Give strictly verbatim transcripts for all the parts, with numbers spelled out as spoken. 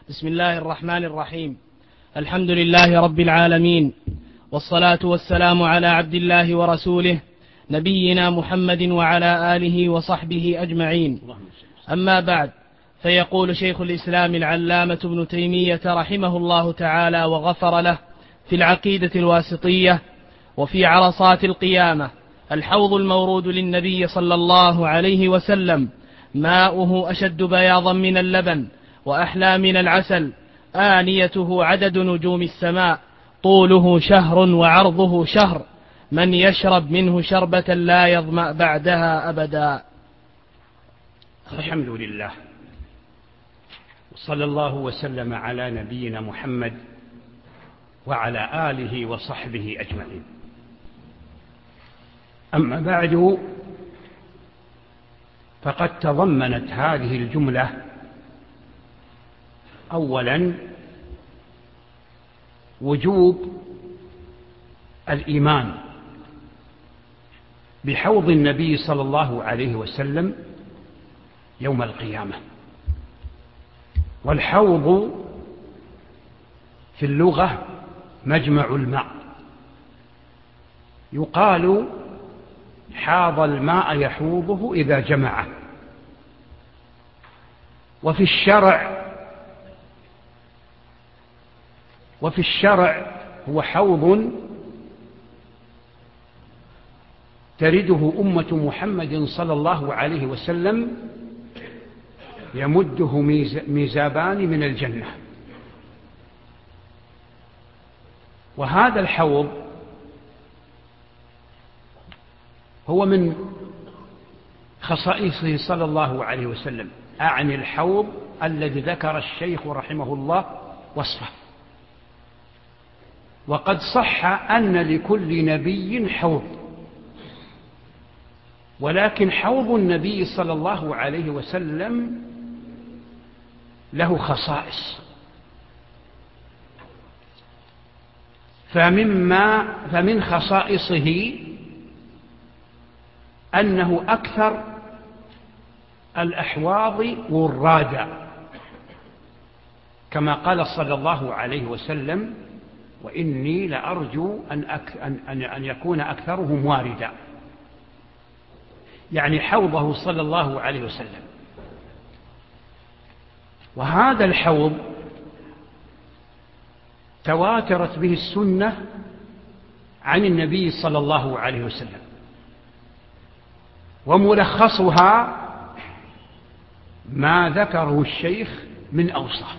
بسم الله الرحمن الرحيم. الحمد لله رب العالمين، والصلاة والسلام على عبد الله ورسوله نبينا محمد وعلى آله وصحبه أجمعين. أما بعد، فيقول شيخ الإسلام العلامة ابن تيمية رحمه الله تعالى وغفر له في العقيدة الواسطية وفي عرصات القيامة: الحوض المورود للنبي صلى الله عليه وسلم ماؤه أشد بياضا من اللبن وأحلى من العسل، آنيته عدد نجوم السماء، طوله شهر وعرضه شهر، من يشرب منه شربة لا يظمأ بعدها أبدا. الحمد لله، وصلى الله وسلم على نبينا محمد وعلى آله وصحبه أجمعين. أما بعد، فقد تضمنت هذه الجملة أولا وجوب الإيمان بحوض النبي صلى الله عليه وسلم يوم القيامة. والحوض في اللغة مجمع الماء، يقال حاض الماء يحوضه إذا جمعه. وفي الشرع وفي الشرع هو حوض ترده أمة محمد صلى الله عليه وسلم يمده ميزابان من الجنة. وهذا الحوض هو من خصائصه صلى الله عليه وسلم، أعني الحوض الذي ذكر الشيخ رحمه الله وصفه. وقد صح أن لكل نبي حوض، ولكن حوض النبي صلى الله عليه وسلم له خصائص. فمما فمن خصائصه أنه أكثر الأحواض ورادا، كما قال صلى الله عليه وسلم: وإني لأرجو أن, أك... أن... أن يكون أكثرهم واردا، يعني حوضه صلى الله عليه وسلم. وهذا الحوض تواترت به السنة عن النبي صلى الله عليه وسلم، وملخصها ما ذكره الشيخ من أوصاف.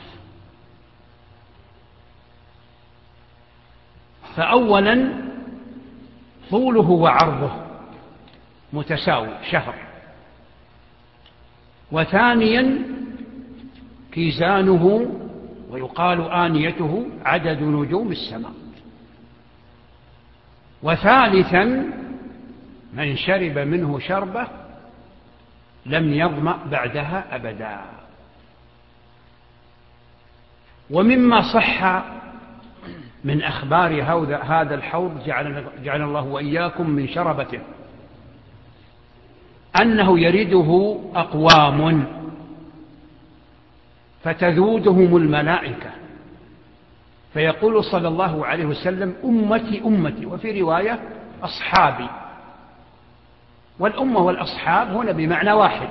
فأولا طوله وعرضه متساوي شهر. وثانيا كيزانه ويقال آنيته عدد نجوم السماء. وثالثا من شرب منه شربة لم يظمأ بعدها أبدا. ومما صح من أخبار هذا الحوض جعل الله وإياكم من شربته أنه يرده أقوام فتذودهم الملائكة، فيقول صلى الله عليه وسلم: أمتي أمتي، وفي رواية أصحابي. والأمة والأصحاب هنا بمعنى واحد.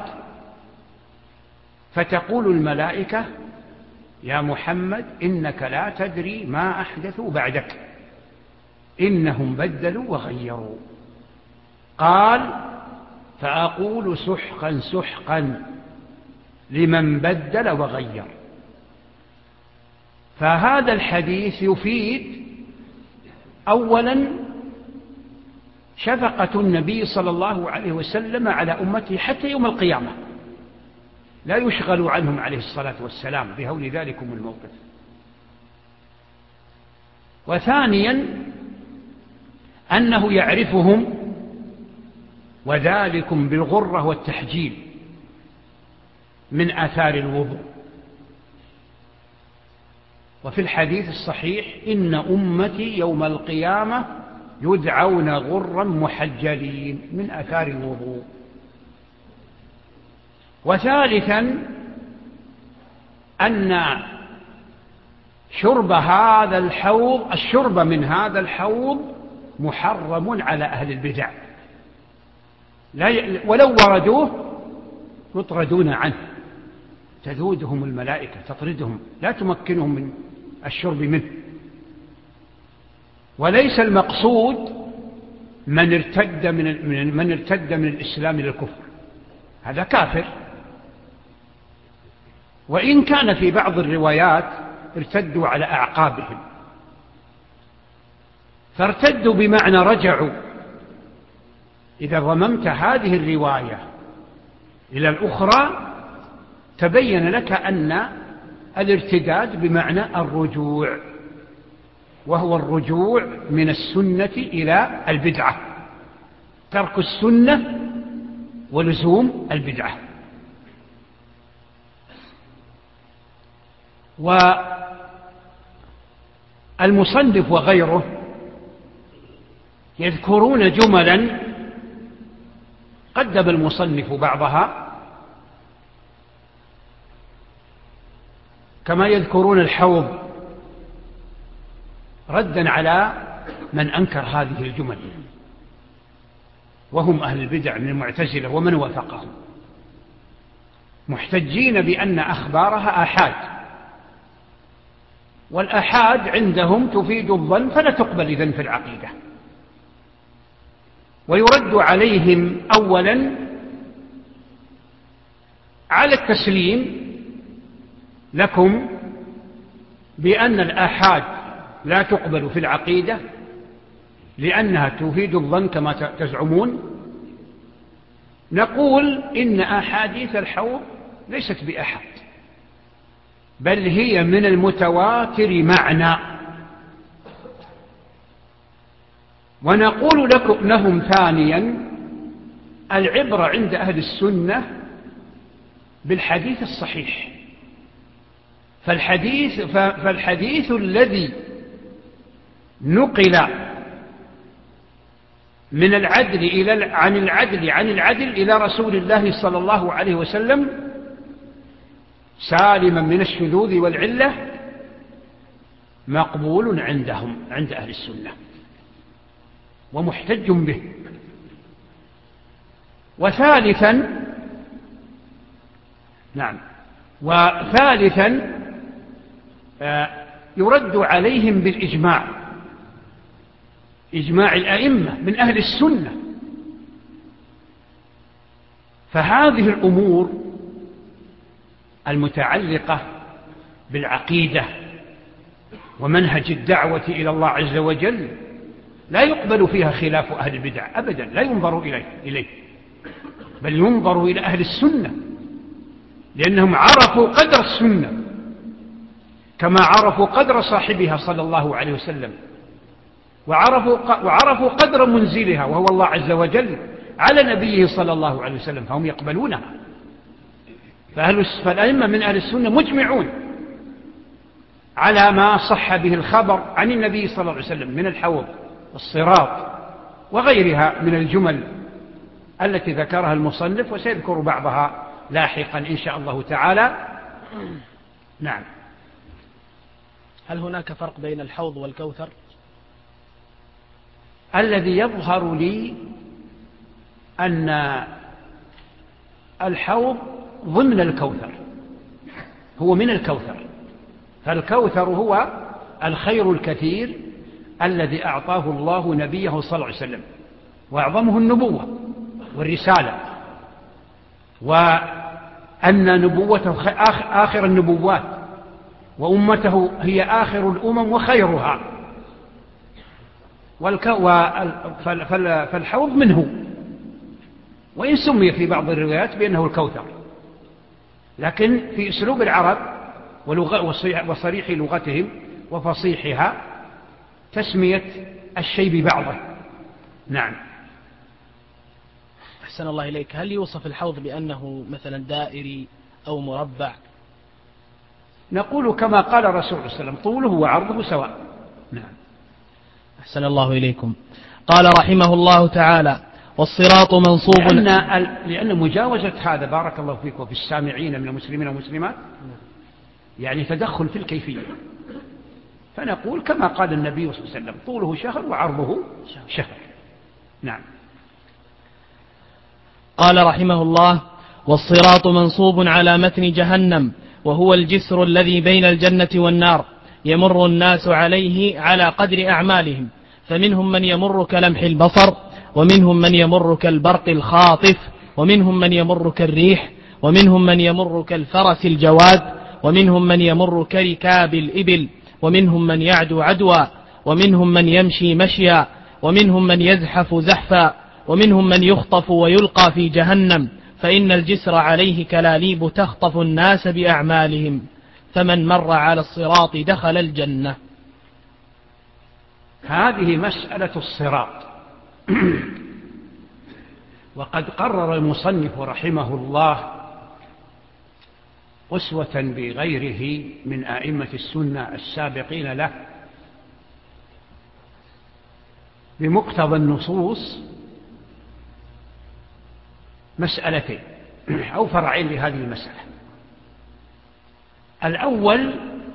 فتقول الملائكة: يا محمد إنك لا تدري ما أحدثوا بعدك، إنهم بدلوا وغيروا. قال: فأقول سحقا سحقا لمن بدل وغير. فهذا الحديث يفيد أولا شفقة النبي صلى الله عليه وسلم على أمته حتى يوم القيامة، لا يشغل عنهم عليه الصلاة والسلام بهول ذلكم الموقف. وثانيا أنه يعرفهم، وذلكم بالغرة والتحجيل من آثار الوضوء. وفي الحديث الصحيح: إن أمتي يوم القيامة يدعون غرا محجلين، من آثار الوضوء. وثالثا أن شرب هذا الحوض الشرب من هذا الحوض محرم على أهل البدع، لا ولو وردوه يطردون عنه، تذودهم الملائكة تطردهم، لا تمكنهم من الشرب منه. وليس المقصود من ارتد من من ارتد من الإسلام إلى الكفر، هذا كافر، وإن كان في بعض الروايات ارتدوا على أعقابهم، فارتدوا بمعنى رجعوا. إذا ضممت هذه الرواية إلى الأخرى تبين لك أن الارتداد بمعنى الرجوع، وهو الرجوع من السنة إلى البدعة، ترك السنة ولزوم البدعة. والمصنف وغيره يذكرون جملا قدم المصنف بعضها، كما يذكرون الحوض ردا على من أنكر هذه الجمل، وهم أهل البدع من المعتزلة ومن وافقهم، محتجين بأن أخبارها آحاد، والآحاد عندهم تفيد الظن فلا تقبل إذن في العقيدة. ويرد عليهم أولا على التسليم لكم بأن الآحاد لا تقبل في العقيدة لأنها تفيد الظن كما تزعمون. نقول إن أحاديث الحوض ليست بأحد، بل هي من المتواتر معنى. ونقول لكم لهم ثانيا العبرة عند أهل السنة بالحديث الصحيح، فالحديث, فالحديث الذي نقل من العدل إلى عن العدل عن العدل إلى رسول الله صلى الله عليه وسلم سالما من الشذوذ والعلة مقبول عندهم عند أهل السنة ومحتج به. وثالثا نعم وثالثا يرد عليهم بالإجماع، إجماع الأئمة من أهل السنة. فهذه الأمور المتعلقة بالعقيدة ومنهج الدعوة إلى الله عز وجل لا يقبل فيها خلاف أهل البدع أبدا، لا ينظر إليه, إليه بل ينظر إلى أهل السنة، لأنهم عرفوا قدر السنة كما عرفوا قدر صاحبها صلى الله عليه وسلم، وعرفوا, وعرفوا قدر منزلها وهو الله عز وجل على نبيه صلى الله عليه وسلم، فهم يقبلونها. فالأئمة من أهل السنة مجمعون على ما صح به الخبر عن النبي صلى الله عليه وسلم من الحوض والصراط وغيرها من الجمل التي ذكرها المصنف، وسيذكر بعضها لاحقا إن شاء الله تعالى. نعم. هل هناك فرق بين الحوض والكوثر؟ الذي يظهر لي أن الحوض ضمن الكوثر، هو من الكوثر، فالكوثر هو الخير الكثير الذي أعطاه الله نبيه صلى الله عليه وسلم، وأعظمه النبوة والرسالة، وأن نبوته آخر النبوات وأمته هي آخر الأمم وخيرها، فالحوض منه، وإن سمي في بعض الروايات بأنه الكوثر، لكن في أسلوب العرب وصريح لغتهم وفصيحها تسمية الشيء ببعضه. نعم. أحسن الله إليك. هل يوصف الحوض بأنه مثلا دائري أو مربع؟ نقول كما قال الرسول صلى الله عليه وسلم طوله وعرضه سواء. نعم. أحسن الله إليكم. قال رحمه الله تعالى: والصراط منصوب. لأن, لأن مجاوزة هذا بارك الله فيك وفي السامعين من المسلمين والمسلمات يعني تدخل في الكيفية، فنقول كما قال النبي صلى الله عليه وسلم: طوله شهر وعرضه شهر. نعم. قال رحمه الله: والصراط منصوب على متن جهنم، وهو الجسر الذي بين الجنة والنار، يمر الناس عليه على قدر أعمالهم، فمنهم من يمر كلمح البصر، ومنهم من يمر كالبرق الخاطف، ومنهم من يمر كالريح، ومنهم من يمر كالفرس الجواد، ومنهم من يمر كركاب الإبل، ومنهم من يعدو عدوا، ومنهم من يمشي مشيا، ومنهم من يزحف زحفا، ومنهم من يخطف ويلقى في جهنم، فإن الجسر عليه كلاليب تخطف الناس بأعمالهم، فمن مر على الصراط دخل الجنة. هذه مسألة الصراط. وقد قرر المصنف رحمه الله أسوة بغيره من أئمة السنة السابقين له بمقتضى النصوص مسألتين أو فرعين لهذه المسألة. الأول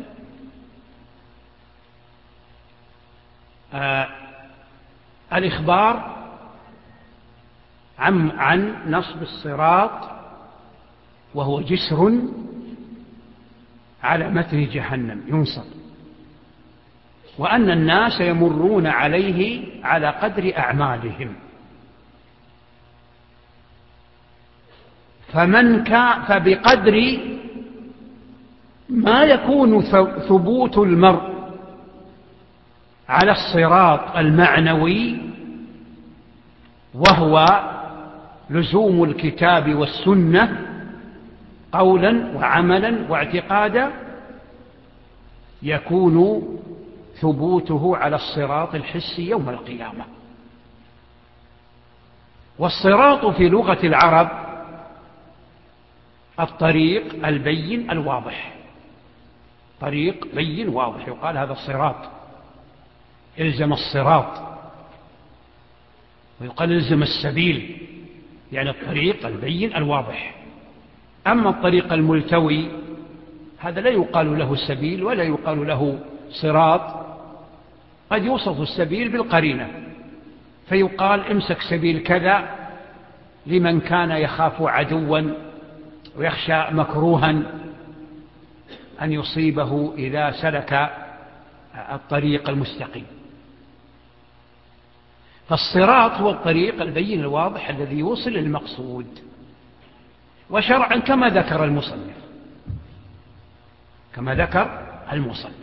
آه الإخبار عن, عن نصب الصراط، وهو جسر على متن جهنم ينصب، وأن الناس يمرون عليه على قدر أعمالهم، فمن كان فبقدر ما يكون ثبوت المرء على الصراط المعنوي، وهو لزوم الكتاب والسنة قولا وعملا واعتقادا، يكون ثبوته على الصراط الحسي يوم القيامة. والصراط في لغة العرب الطريق البين الواضح، طريق بين واضح، يقال هذا الصراط، إلزم الصراط، ويقال إلزم السبيل، يعني الطريق البين الواضح. أما الطريق الملتوي هذا لا يقال له سبيل ولا يقال له صراط، قد يوصف السبيل بالقرينة، فيقال امسك سبيل كذا لمن كان يخاف عدوا ويخشى مكروها أن يصيبه إذا سلك الطريق المستقيم. فالصراط هو الطريق البين الواضح الذي يوصل للمقصود، وشرعا كما ذكر المصنف كما ذكر المصنف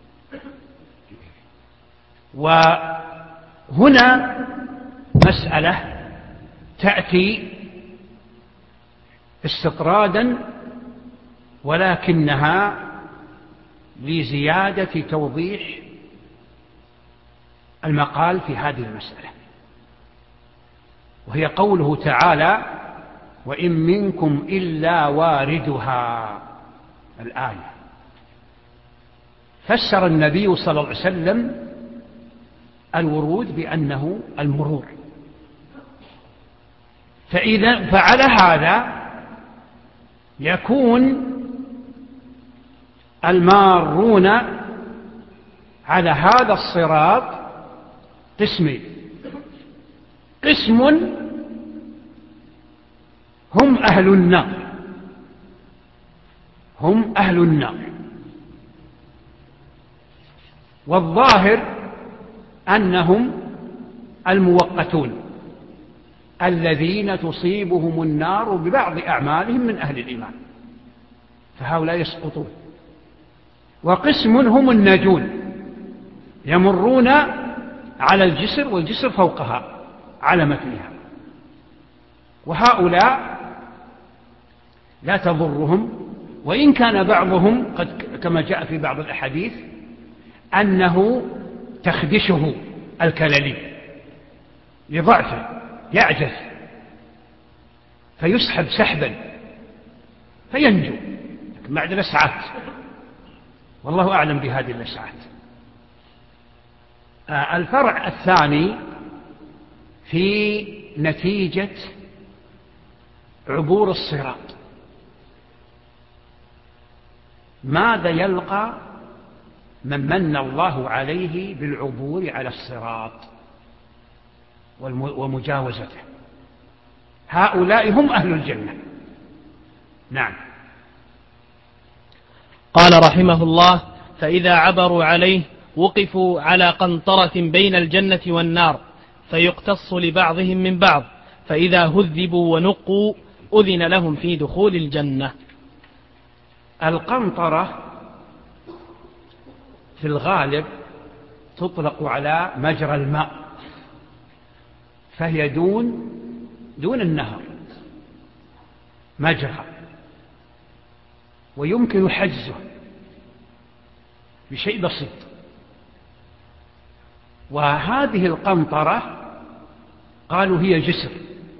وهنا مسألة تأتي استطرادا، ولكنها لزيادة توضيح المقال في هذه المسألة، وهي قوله تعالى: وإن منكم إلا واردها. الآية فسر النبي صلى الله عليه وسلم الورود بأنه المرور، فإذا فعل هذا يكون المارون على هذا الصراط قسمين: قسم هم أهل النار هم أهل النار والظاهر أنهم الموقتون الذين تصيبهم النار ببعض أعمالهم من أهل الإيمان، فهؤلاء يسقطون. وقسم هم الناجون يمرون على الجسر، والجسر فوقها على متنها، وهؤلاء لا تضرهم، وإن كان بعضهم قد كما جاء في بعض الأحاديث أنه تخدشه الكلاليب لضعفه، يعجز فيسحب سحبا فينجو، لكن بعد لسعات، والله أعلم بهذه اللسعات. الفرع الثاني في نتيجة عبور الصراط: ماذا يلقى من من الله عليه بالعبور على الصراط ومجاوزته، هؤلاء هم أهل الجنة. نعم. قال رحمه الله: فإذا عبروا عليه وقفوا على قنطرة بين الجنة والنار فيقتص لبعضهم من بعض، فإذا هذبوا ونقوا أذن لهم في دخول الجنة. القنطرة في الغالب تطلق على مجرى الماء، فهي دون دون النهر مجرى، ويمكن حجزه بشيء بسيط. وهذه القنطرة قالوا هي جسر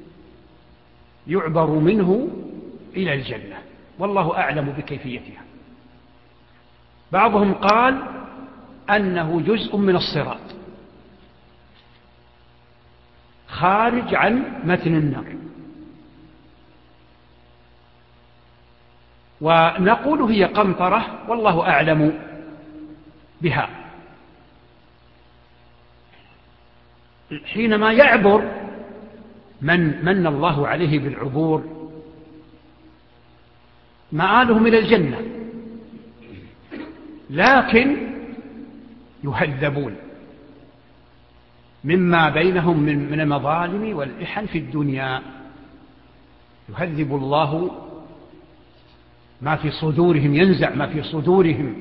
يعبر منه إلى الجنة، والله أعلم بكيفيتها. بعضهم قال أنه جزء من الصراط خارج عن متن النار، ونقول هي قنطرة والله أعلم بها. حينما يعبر من من الله عليه بالعبور مآلهم إلى الجنة، لكن يهذبون مما بينهم من المظالم والإحن في الدنيا، يهذب الله ما في صدورهم، ينزع ما في صدورهم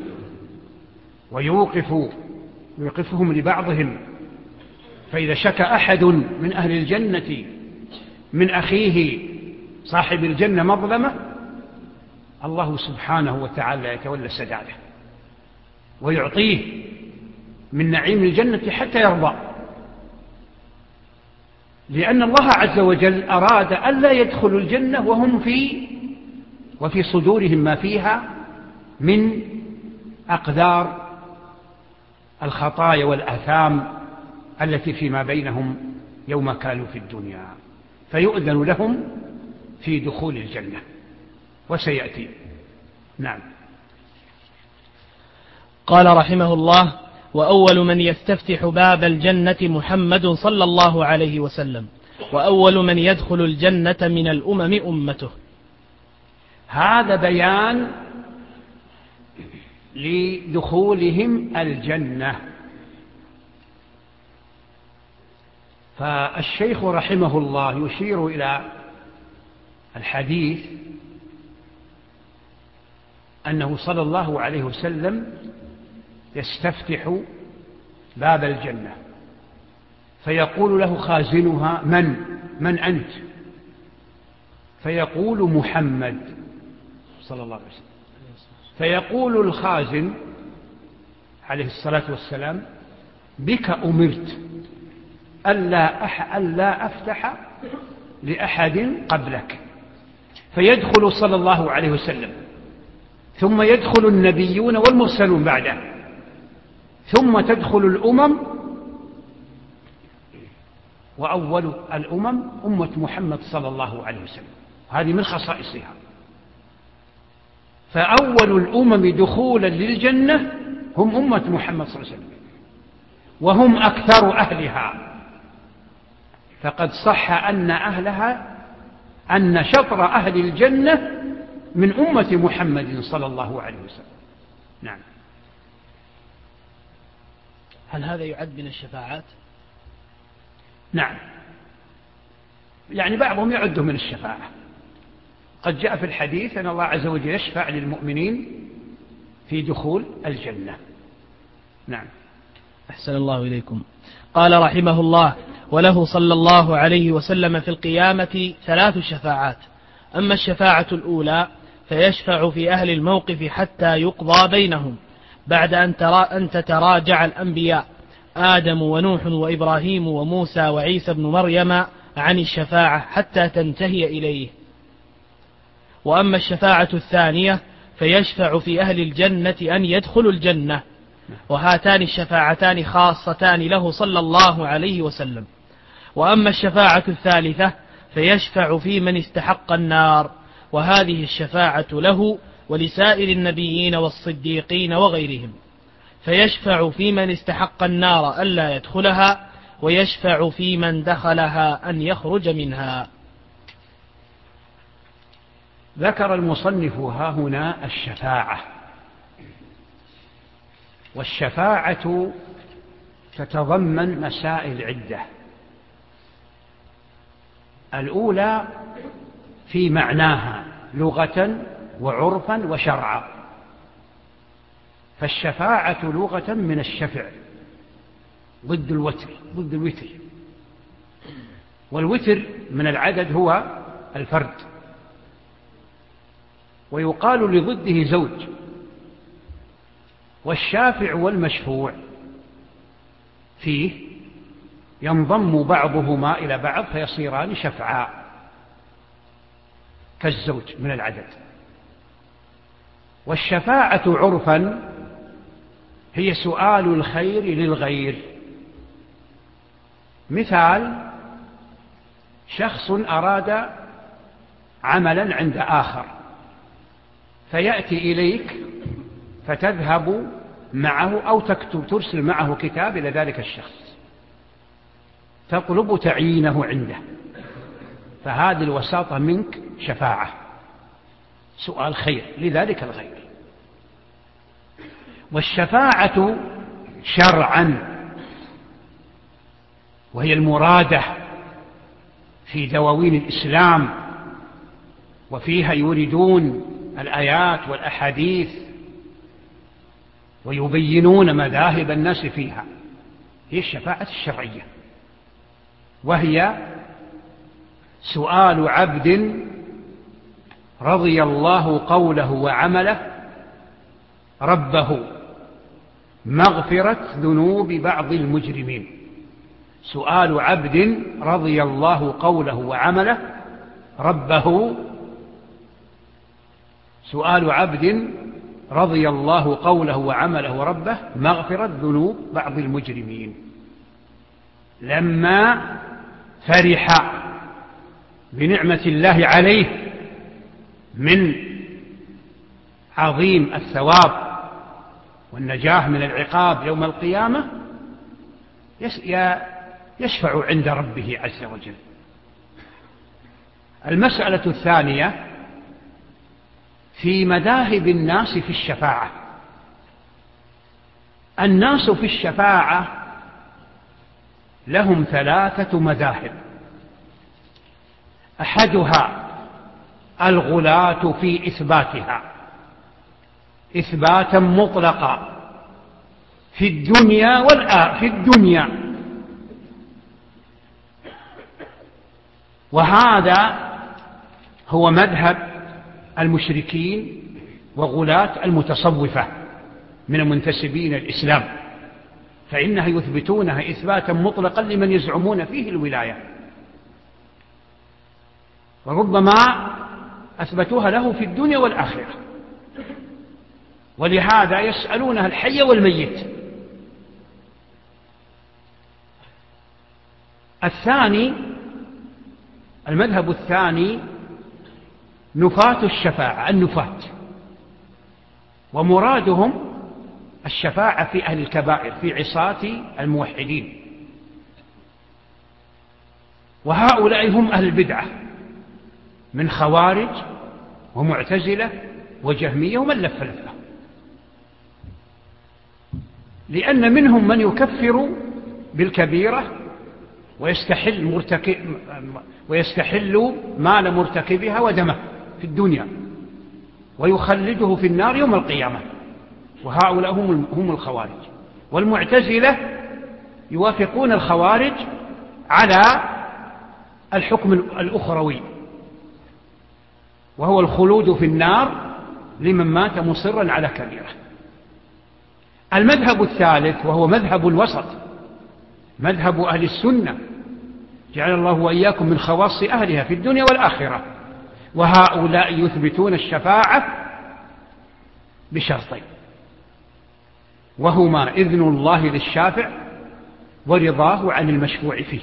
ويوقف يوقفهم لبعضهم. فإذا شكى أحد من أهل الجنة من أخيه صاحب الجنة مظلمة، الله سبحانه وتعالى يتولى سداده ويعطيه من نعيم الجنة حتى يرضى، لأن الله عز وجل أراد ألا يدخلوا الجنة وهم في وفي صدورهم ما فيها من أقدار الخطايا والآثام التي فيما بينهم يوم كانوا في الدنيا، فيؤذن لهم في دخول الجنة وسيأتي. نعم. قال رحمه الله: وأول من يستفتح باب الجنة محمد صلى الله عليه وسلم، وأول من يدخل الجنة من الأمم أمته. هذا بيان لدخولهم الجنة. فالشيخ رحمه الله يشير إلى الحديث أنه صلى الله عليه وسلم يستفتح باب الجنة فيقول له خازنها: من من أنت؟ فيقول: محمد صلى الله عليه وسلم. فيقول الخازن عليه الصلاة والسلام: بك أمرت ألا, أح ألا أفتح لأحد قبلك. فيدخل صلى الله عليه وسلم، ثم يدخل النبيون والمرسلون بعده، ثم تدخل الأمم، وأول الأمم أمة محمد صلى الله عليه وسلم، هذه من خصائصها. فأول الأمم دخولا للجنة هم أمة محمد صلى الله عليه وسلم، وهم أكثر أهلها. فقد صح أن أهلها أن شطر أهل الجنة من أمة محمد صلى الله عليه وسلم. نعم. هل هذا يعد من الشفاعات؟ نعم، يعني بعضهم يعده من الشفاعة. قد جاء في الحديث أن الله عز وجل يشفع للمؤمنين في دخول الجنة. نعم. أحسن الله إليكم. قال رحمه الله: وله صلى الله عليه وسلم في القيامة ثلاث شفاعات. أما الشفاعة الأولى فيشفع في أهل الموقف حتى يقضى بينهم بعد أن, ترى أن تتراجع الأنبياء آدم ونوح وإبراهيم وموسى وعيسى بن مريم عن الشفاعة حتى تنتهي إليه. وأما الشفاعة الثانية فيشفع في أهل الجنة أن يدخلوا الجنة، وهاتان الشفاعتان خاصتان له صلى الله عليه وسلم. وأما الشفاعة الثالثة فيشفع في من استحق النار، وهذه الشفاعة له ولسائر النبيين والصديقين وغيرهم. فيشفع في من استحق النار ألا يدخلها، ويشفع في من دخلها أن يخرج منها. ذكر المصنف ها هنا الشفاعة، والشفاعة تتضمن مسائل عدة. الأولى في معناها لغة وعرفا وشرعا. فالشفاعة لغة من الشفع ضد الوتر، ضد الوتر، والوتر من العدد هو الفرد، ويقال لضده زوج. والشافع والمشفوع فيه ينضم بعضهما إلى بعض فيصيران شفعاء كالزوج من العدد. والشفاعة عرفا هي سؤال الخير للغير. مثال: شخص أراد عملا عند آخر فيأتي إليك فتذهب معه أو تكتب ترسل معه كتاب إلى ذلك الشخص تطلب تعيينه عنده، فهذه الوساطة منك شفاعة، سؤال خير لذلك الغير. والشفاعة شرعا وهي المرادة في دواوين الإسلام، وفيها يوردون الآيات والأحاديث ويبينون مذاهب الناس فيها. هي الشفاعة الشرعية، وهي سؤال عبد رضي الله قوله وعمله ربه مغفرة ذنوب بعض المجرمين. سؤال عبد رضي الله قوله وعمله ربه سؤال عبد رضي الله قوله وعمله ربه مغفرة ذنوب بعض المجرمين، لما فرح بنعمة الله عليه من عظيم الثواب والنجاة من العقاب يوم القيامة، يشفع عند ربه عز وجل. المسألة الثانية في مذاهب الناس في الشفاعة. الناس في الشفاعة لهم ثلاثة مذاهب: أحدها الغلاة في إثباتها إثباتا مطلقا في الدنيا والآخرة. في الدنيا، وهذا هو مذهب المشركين وغلاة المتصوفة من المنتسبين الإسلام، فإنها يثبتونها إثباتا مطلقا لمن يزعمون فيه الولاية، وربما أثبتوها له في الدنيا والآخرة، ولهذا يسألونها الحي والميت. الثاني المذهب الثاني نفاة الشفاعة، النفاة، ومرادهم الشفاعة في أهل الكبائر في عصاة الموحدين، وهؤلاء هم أهل البدعة من خوارج ومعتزلة وجهمية ومن لف لفه، لأن منهم من يكفر بالكبيرة ويستحل, مرتكب ويستحل مال مرتكبها ودمه في الدنيا ويخلده في النار يوم القيامة، وهؤلاء هم الخوارج. والمعتزلة يوافقون الخوارج على الحكم الأخروي، وهو الخلود في النار لمن مات مصرا على كبيرة. المذهب الثالث وهو مذهب الوسط، مذهب أهل السنة، جعل الله وإياكم من خواص أهلها في الدنيا والآخرة، وهؤلاء يثبتون الشفاعة بشرطين، وهما إذن الله للشافع ورضاه عن المشفوع فيه،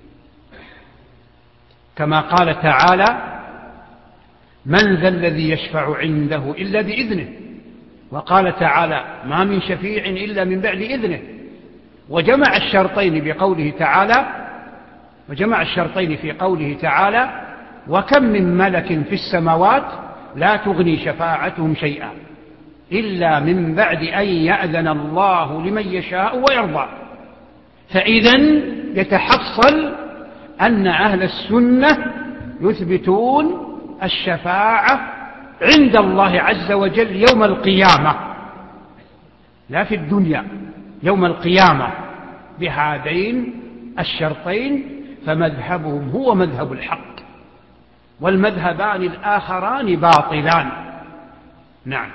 كما قال تعالى: من ذا الذي يشفع عنده إلا بإذنه وقال تعالى ما من شفيع إلا من بعد إذنه، وجمع الشرطين بقوله تعالى وجمع الشرطين في قوله تعالى وكم من ملك في السماوات لا تغني شفاعتهم شيئا إلا من بعد أن يأذن الله لمن يشاء ويرضى. فإذن يتحصل أن أهل السنة يثبتون الشفاعة عند الله عز وجل يوم القيامة، لا في الدنيا، يوم القيامة بهذين الشرطين. فمذهبهم هو مذهب الحق، والمذهبان الآخران باطلان. نعم.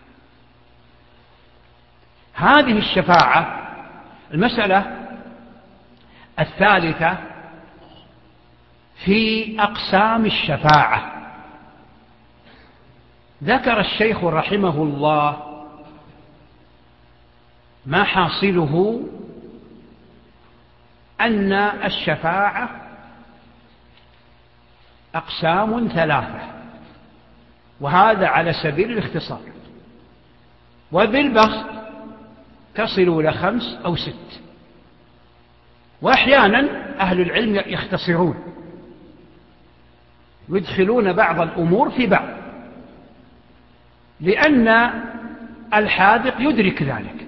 هذه الشفاعة المسألة الثالثة في أقسام الشفاعة. ذكر الشيخ رحمه الله ما حاصله أن الشفاعة أقسام ثلاثة، وهذا على سبيل الاختصار، وبالبسط تصل إلى خمس أو ست، وأحيانا أهل العلم يختصرون ويدخلون بعض الأمور في بعض، لأن الحاذق يدرك ذلك،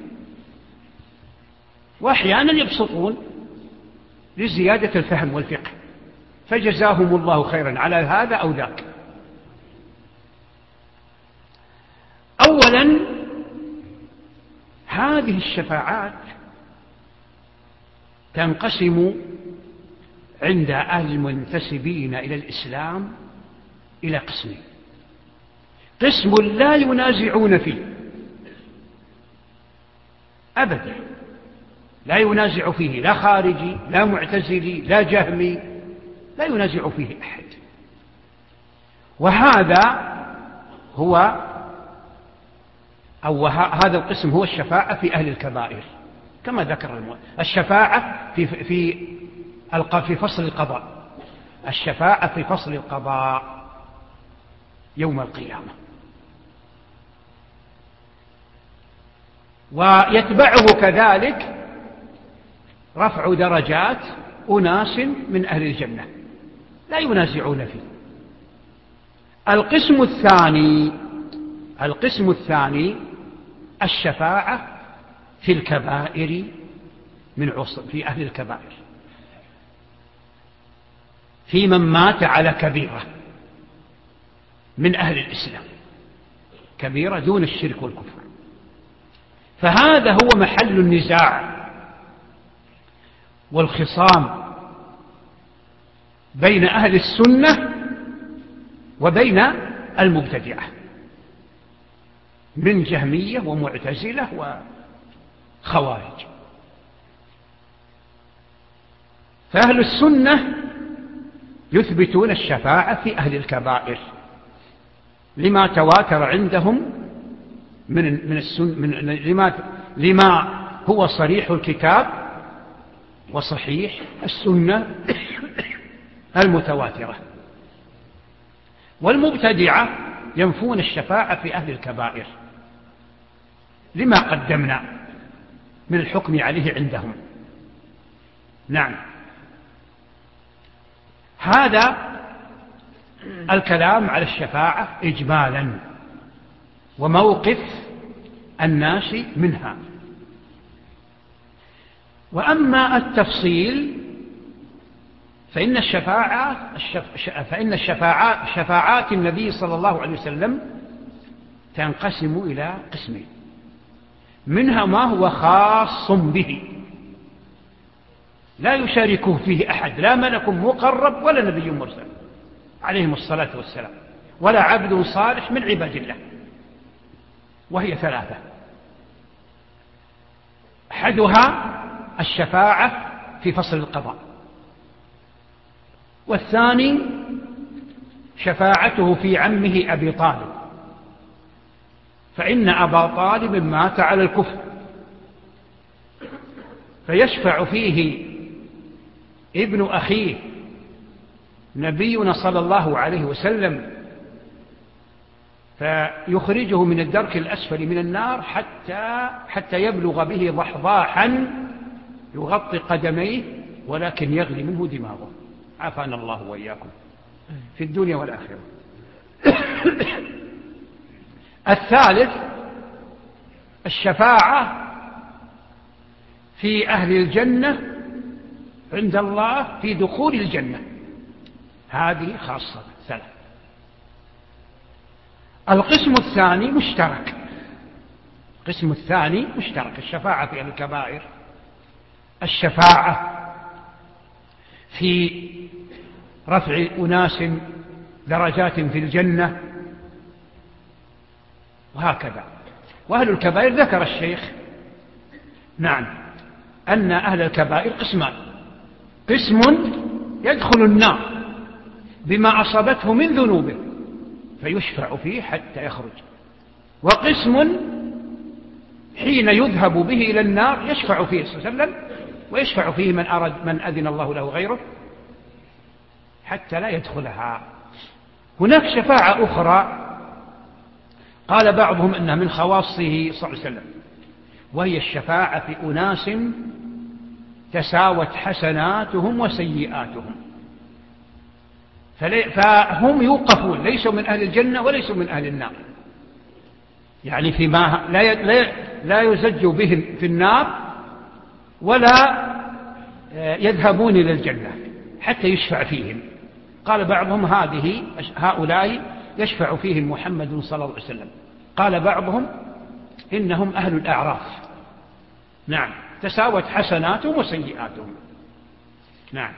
وأحيانا يبسطون لزيادة الفهم والفقه، فجزاهم الله خيرا على هذا أو ذاك. أولا هذه الشفاعات تنقسم عند أهل المنتسبين إلى الإسلام إلى قسمين: قسم لا ينازعون فيه أبدا، لا ينازع فيه لا خارجي لا معتزلي لا جهمي، لا ينازع فيه أحد. وهذا هو أو هذا القسم هو الشفاعة في أهل الكبائر، كما ذكر المؤلف الشفاعة في في في فصل القضاء، الشفاعة في فصل القضاء يوم القيامة. ويتبعه كذلك رفع درجات أناس من أهل الجنة لا ينازعون فيه. القسم الثاني القسم الثاني الشفاعة في الكبائر من عصر في أهل الكبائر، في من مات على كبيرة من أهل الإسلام، كبيرة دون الشرك والكفر. فهذا هو محل النزاع والخصام بين أهل السنة وبين المبتدعة من جهمية ومعتزلة وخوارج. فأهل السنة يثبتون الشفاعة في أهل الكبائر لما تواتر عندهم من من السنة من لما لما هو صريح الكتاب وصحيح السنة المتواترة. والمبتدعة ينفون الشفاعة في أهل الكبائر لما قدمنا من الحكم عليه عندهم. نعم، هذا الكلام على الشفاعة إجمالا وموقف الناس منها. وأما التفصيل فإن الشفاعة فإن الشفاعات شفاعات النبي صلى الله عليه وسلم تنقسم إلى قسمين: منها ما هو خاص به لا يشاركه فيه أحد، لا ملك مقرب ولا نبي مرسل عليهم الصلاة والسلام، ولا عبد صالح من عباد الله، وهي ثلاثة: أحدها الشفاعة في فصل القضاء، والثاني شفاعته في عمه أبي طالب، فإن أبا طالب مات على الكفر فيشفع فيه ابن فيخرجه من الدرك الأسفل من النار حتى, حتى يبلغ به ضحضاحا يغطي قدميه، ولكن يغلي منه دماغه. عافانا الله وإياكم في الدنيا والآخرة. الثالث الشفاعة في أهل الجنة عند الله في دخول الجنة، هذه خاصة ثلاث. القسم الثاني مشترك، القسم الثاني مشترك، الشفاعة في الكبائر، الشفاعة في رفع أناس درجات في الجنة، وهكذا. وأهل الكبائر ذكر الشيخ نعم أن أهل الكبائر قسمان: قسم يدخل النار بما أصابته من ذنوبه فيشفع فيه حتى يخرج، وقسم حين يذهب به إلى النار يشفع فيه صلى الله عليه وسلم، ويشفع فيه من أرد من أذن الله له غيره حتى لا يدخلها. هناك شفاعة أخرى قال بعضهم أنها من خواصه صلى الله عليه وسلم، وهي الشفاعة في أناس تساوت حسناتهم وسيئاتهم، فهم يوقفون، ليسوا من أهل الجنة وليسوا من أهل النار، يعني فيما لا لا يزج بهم في النار ولا يذهبون إلى الجنة حتى يشفع فيهم. قال بعضهم هذه هؤلاء يشفع فيهم محمد صلى الله عليه وسلم. قال بعضهم إنهم أهل الأعراف، نعم، تساوت حسناتهم وسيئاتهم. نعم.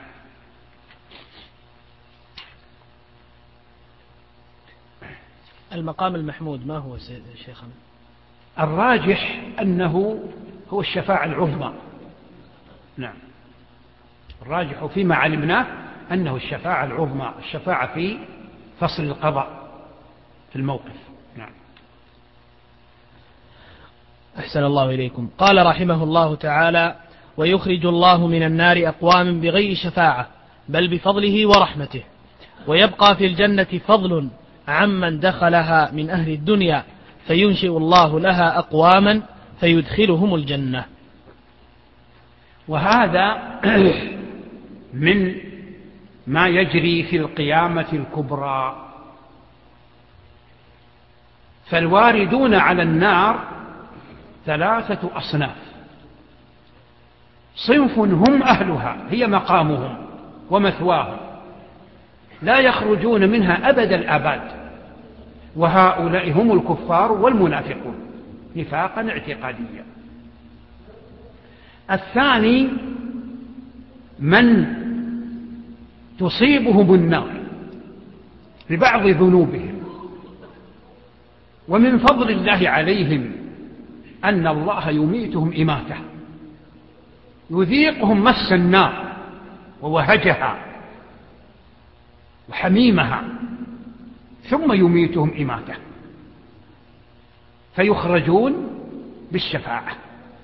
المقام المحمود ما هو شيخنا؟ الراجح أنه هو الشفاعة العظمى. نعم، الراجح فيما علمناه أنه الشفاعة العظمى، الشفاعة في فصل القضاء في الموقف. نعم. أحسن الله إليكم. قال رحمه الله تعالى: ويخرج الله من النار أقوام بغير شفاعة بل بفضله ورحمته، ويبقى في الجنة فضل عمن دخلها من أهل الدنيا فينشئ الله لها أقواما فيدخلهم الجنة. وهذا من ما يجري في القيامة الكبرى. فالواردون على النار ثلاثة أصناف: صنف هم أهلها، هي مقامهم ومثواهم، لا يخرجون منها أبد الآباد، وهؤلاء هم الكفار والمنافقون نفاقا اعتقاديا. الثاني من تصيبهم النار ببعض ذنوبهم، ومن فضل الله عليهم أن الله يميتهم إماتة، يذيقهم مس النار ووهجها وحميمها، ثم يميتهم إماتة فيخرجون بالشفاعة.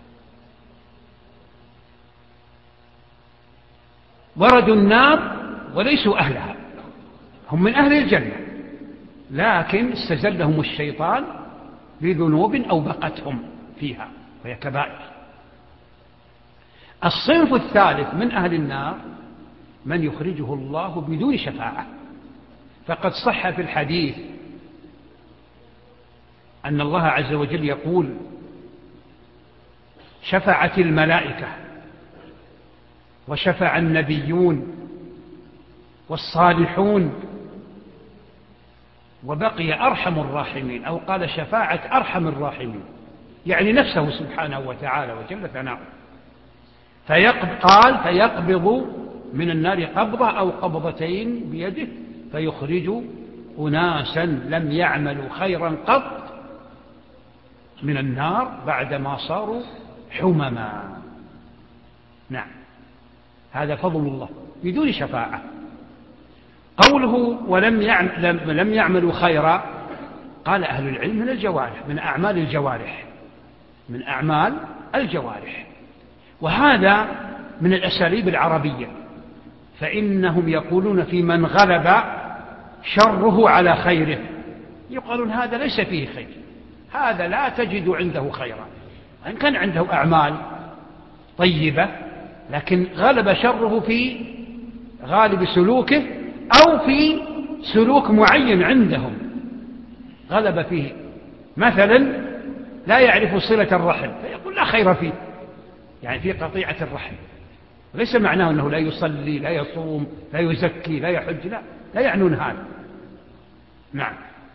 وردوا النار وليسوا أهلها، هم من أهل الجنة، لكن استزلهم الشيطان بذنوب أوبقتهم فيها وهي كبائر. الصنف الثالث من أهل النار من يخرجه الله بدون شفاعة، فقد صح في الحديث أن الله عز وجل يقول: شفعت الملائكة وشفع النبيون والصالحون وبقي أرحم الراحمين، أو قال شفاعة أرحم الراحمين، يعني نفسه سبحانه وتعالى وجل ثناؤه. قال: فيقبض من النار قبضة أو قبضتين بيده فيخرج أناسا لم يعملوا خيرا قط من النار بعدما صاروا حمما. نعم، هذا فضل الله بدون شفاعة. قوله ولم يعمل لم يعملوا خيرا، قال أهل العلم من الجوارح، من أعمال الجوارح، من أعمال الجوارح. وهذا من الأساليب العربية، فإنهم يقولون في من غلب شره على خيره، يقولون هذا ليس فيه خير، هذا لا تجد عنده خيرا، وإن كان عنده أعمال طيبة لكن غلب شره في غالب سلوكه أو في سلوك معين عندهم غلب فيه. مثلا لا يعرف صلة الرحم فيقول لا خير فيه، يعني في قطيعة الرحم، وليس معناه أنه لا يصلي لا يصوم لا يزكي لا يحج، لا لا يعنون هذا. نعم.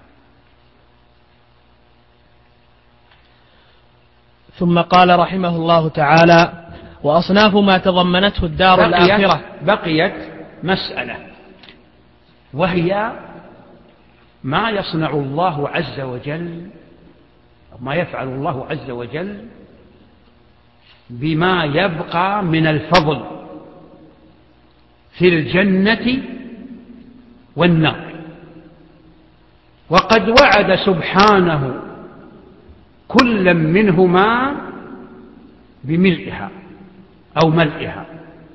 ثم قال رحمه الله تعالى: وأصناف ما تضمنته الدار بقيت الآخرة. بقيت مسألة، وهي ما يصنع الله عز وجل، ما يفعل الله عز وجل بما يبقى من الفضل في الجنة والنار. وقد وعد سبحانه كلا منهما بملئها أو ملئها.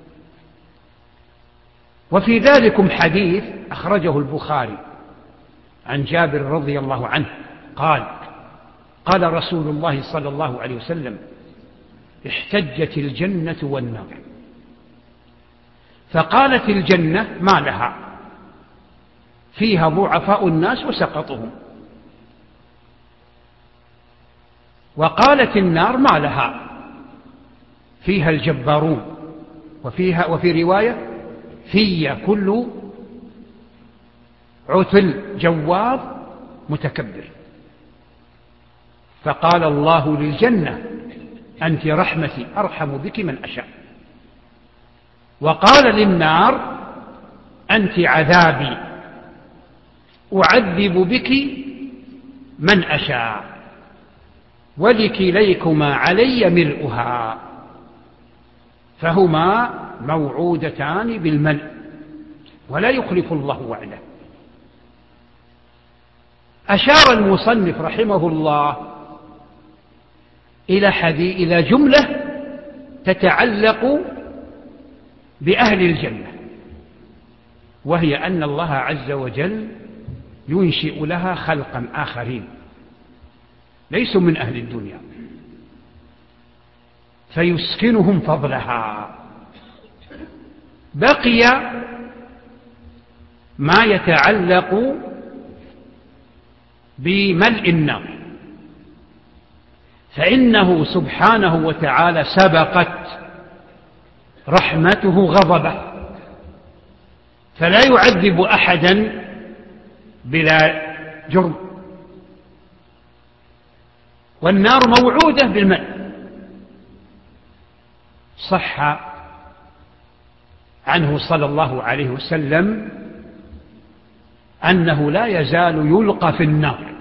وفي ذلكم حديث أخرجه البخاري عن جابر رضي الله عنه قال: قال رسول الله صلى الله عليه وسلم: احتجت الجنة والنار، فقالت الجنة: ما لها، فيها ضعفاء الناس وسقطهم. وقالت النار: ما لها، فيها الجبارون، وفيها وفي رواية: في كل عتل جواب متكبر. فقال الله للجنة: أنت رحمتي أرحم بك من أشاء. وقال للنار: أنت عذابي أعذب بك من أشاء، ولكليكما علي ملؤها. فهما موعودتان بالملء ولا يخلف الله وعده. أشار المصنف رحمه الله إلى حديث إلى جملة تتعلق بأهل الجنة، وهي أن الله عز وجل ينشئ لها خلقا آخرين ليسوا من أهل الدنيا فيسكنهم فضلها. بقي ما يتعلق بملء النار، فإنه سبحانه وتعالى سبقت رحمته غضبه، فلا يعذب أحدا بلا جرم. والنار موعودة بالملء. صح عنه صلى الله عليه وسلم أنه لا يزال يلقى في النار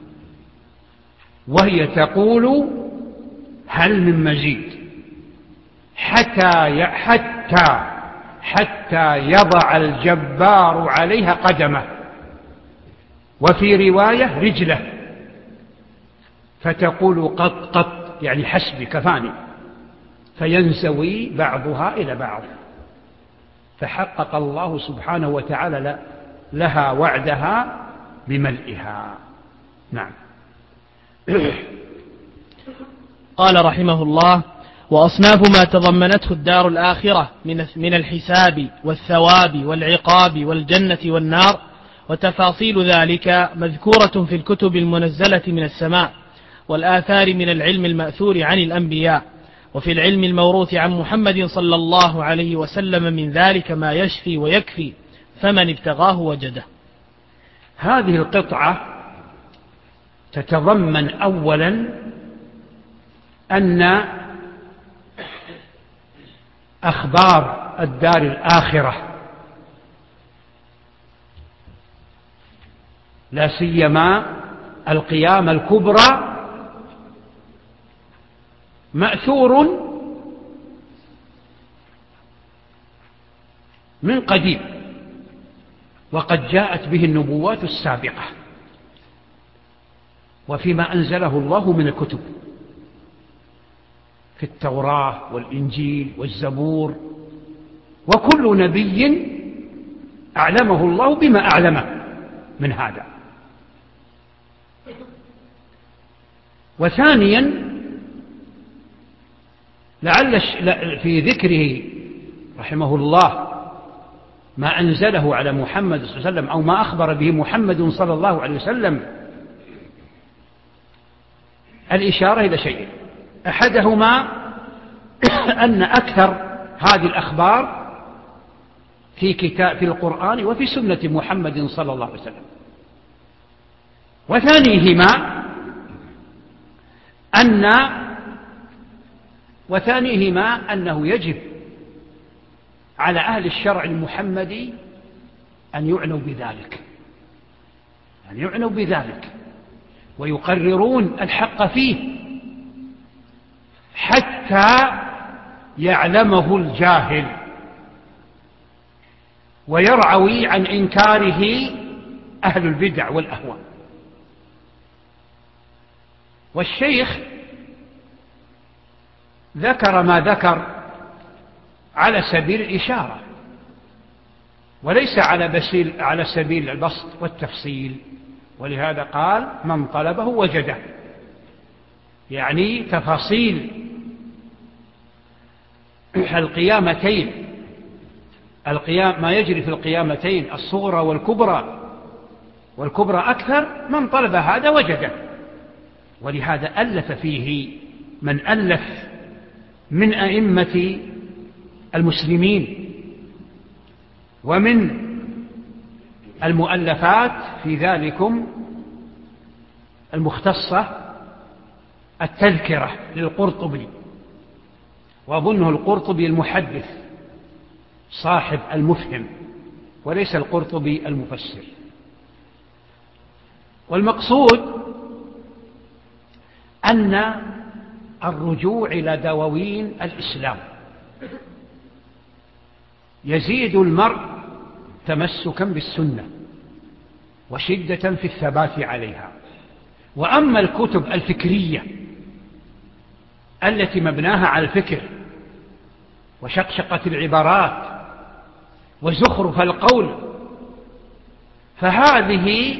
وهي تقول: هل من مزيد، حتى حتى حتى يضع الجبار عليها قدمه، وفي رواية رجله، فتقول: قط قط، يعني حسبي كفاني، فينزوي بعضها إلى بعض. فحقق الله سبحانه وتعالى لها وعدها بملئها. نعم. قال رحمه الله: وأصناف ما تضمنته الدار الآخرة من الحساب والثواب والعقاب والجنة والنار وتفاصيل ذلك مذكورة في الكتب المنزلة من السماء والآثار من العلم المأثور عن الأنبياء، وفي العلم الموروث عن محمد صلى الله عليه وسلم من ذلك ما يشفي ويكفي، فمن ابتغاه وجده. هذه القطعة تتضمن أولا أن أخبار الدار الآخرة لا سيما القيامة الكبرى مأثور من قديم، وقد جاءت به النبوات السابقة وفيما أنزله الله من الكتب في التوراة والإنجيل والزبور، وكل نبي أعلمه الله بما أعلمه من هذا. وثانيا لعل في ذكره رحمه الله ما أنزله على محمد صلى الله عليه وسلم أو ما أخبر به محمد صلى الله عليه وسلم الإشارة إلى شيء، أحدهما أن أكثر هذه الأخبار في كتاب في القرآن وفي سنة محمد صلى الله عليه وسلم، وثانيهما أن وثانيهما أنه يجب على أهل الشرع المحمدي أن يعنوا بذلك أن يعنوا بذلك ويقررون الحق فيه حتى يعلمه الجاهل ويرعوي عن إنكاره أهل البدع والأهواء. والشيخ ذكر ما ذكر على سبيل الإشارة وليس على, بسيل على سبيل البسط والتفصيل، ولهذا قال من طلبه وجده، يعني تفاصيل القيامتين القيام ما يجري في القيامتين الصغرى والكبرى والكبرى أكثر، من طلب هذا وجده. ولهذا ألف فيه من ألف من أئمة المسلمين، ومن المؤلفات في ذلكم المختصة التذكرة للقرطبي، وأظنه القرطبي المحدث صاحب المفهم وليس القرطبي المفسر. والمقصود أن الرجوع إلى دواوين الإسلام يزيد المرء تمسكا بالسنة وشدة في الثبات عليها. وأما الكتب الفكرية التي مبناها على الفكر وشقشقة العبارات وزخرف القول فهذه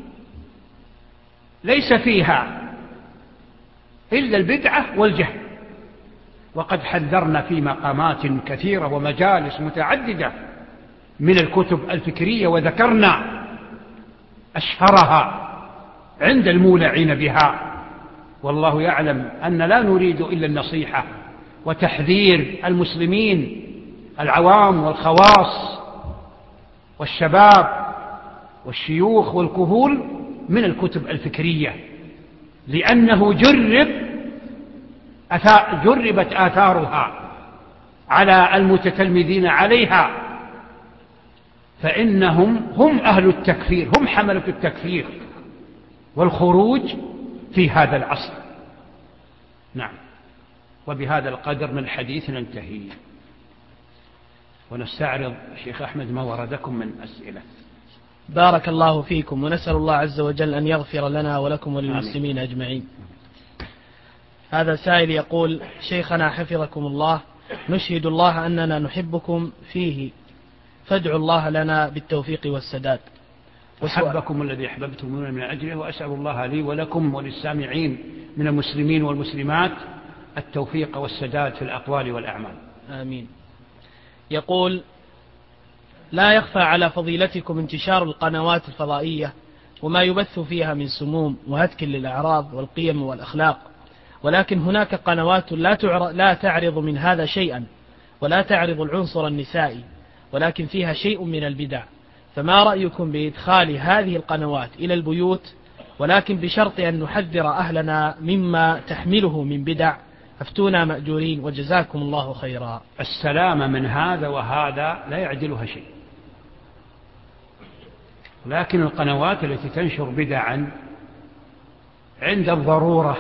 ليس فيها إلا البدعة والجهل. وقد حذرنا في مقامات كثيرة ومجالس متعددة من الكتب الفكرية، وذكرنا أشهرها عند المولعين بها، والله يعلم أن لا نريد إلا النصيحة وتحذير المسلمين العوام والخواص والشباب والشيوخ والكهول من الكتب الفكرية، لأنه جرب جربت آثارها على المتتلمذين عليها، فإنهم هم أهل التكفير، هم حملة التكفير والخروج في هذا العصر. نعم. وبهذا القدر من الحديث ننتهي ونستعرض شيخ أحمد ما وردكم من أسئلة. بارك الله فيكم، ونسأل الله عز وجل أن يغفر لنا ولكم وللمسلمين أجمعين. هذا سائل يقول: شيخنا حفظكم الله، نشهد الله أننا نحبكم فيه، فادعوا الله لنا بالتوفيق والسداد. أحبكم الذي أحببتموني من أجله، وأسأل الله لي ولكم وللسامعين من المسلمين والمسلمات التوفيق والسداد في الأقوال والأعمال. آمين. يقول: لا يخفى على فضيلتكم انتشار القنوات الفضائية وما يبث فيها من سموم وهتك للأعراض والقيم والأخلاق، ولكن هناك قنوات لا تعرض من هذا شيئا، ولا تعرض العنصر النسائي، ولكن فيها شيء من البدع، فما رأيكم بإدخال هذه القنوات إلى البيوت، ولكن بشرط أن نحذر أهلنا مما تحمله من بدع؟ أفتونا مأجورين وجزاكم الله خيرا. السلام من هذا وهذا لا يعدلها شيء، لكن القنوات التي تنشر بدعا عند الضرورة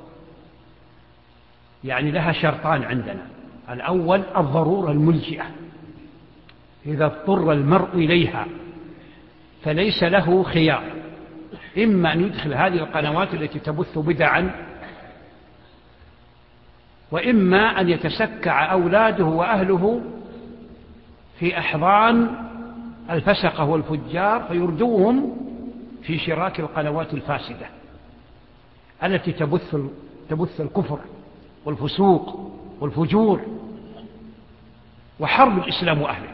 يعني لها شرطان عندنا: الأول الضرورة الملجئة، إذا اضطر المرء إليها فليس له خيار، إما أن يدخل هذه القنوات التي تبث بدعا، وإما أن يتسكع أولاده وأهله في أحضان الفسقة والفجار فيردوهم في شراك القنوات الفاسدة. التي تبث تبث الكفر والفسوق والفجور وحرب الإسلام وأهله.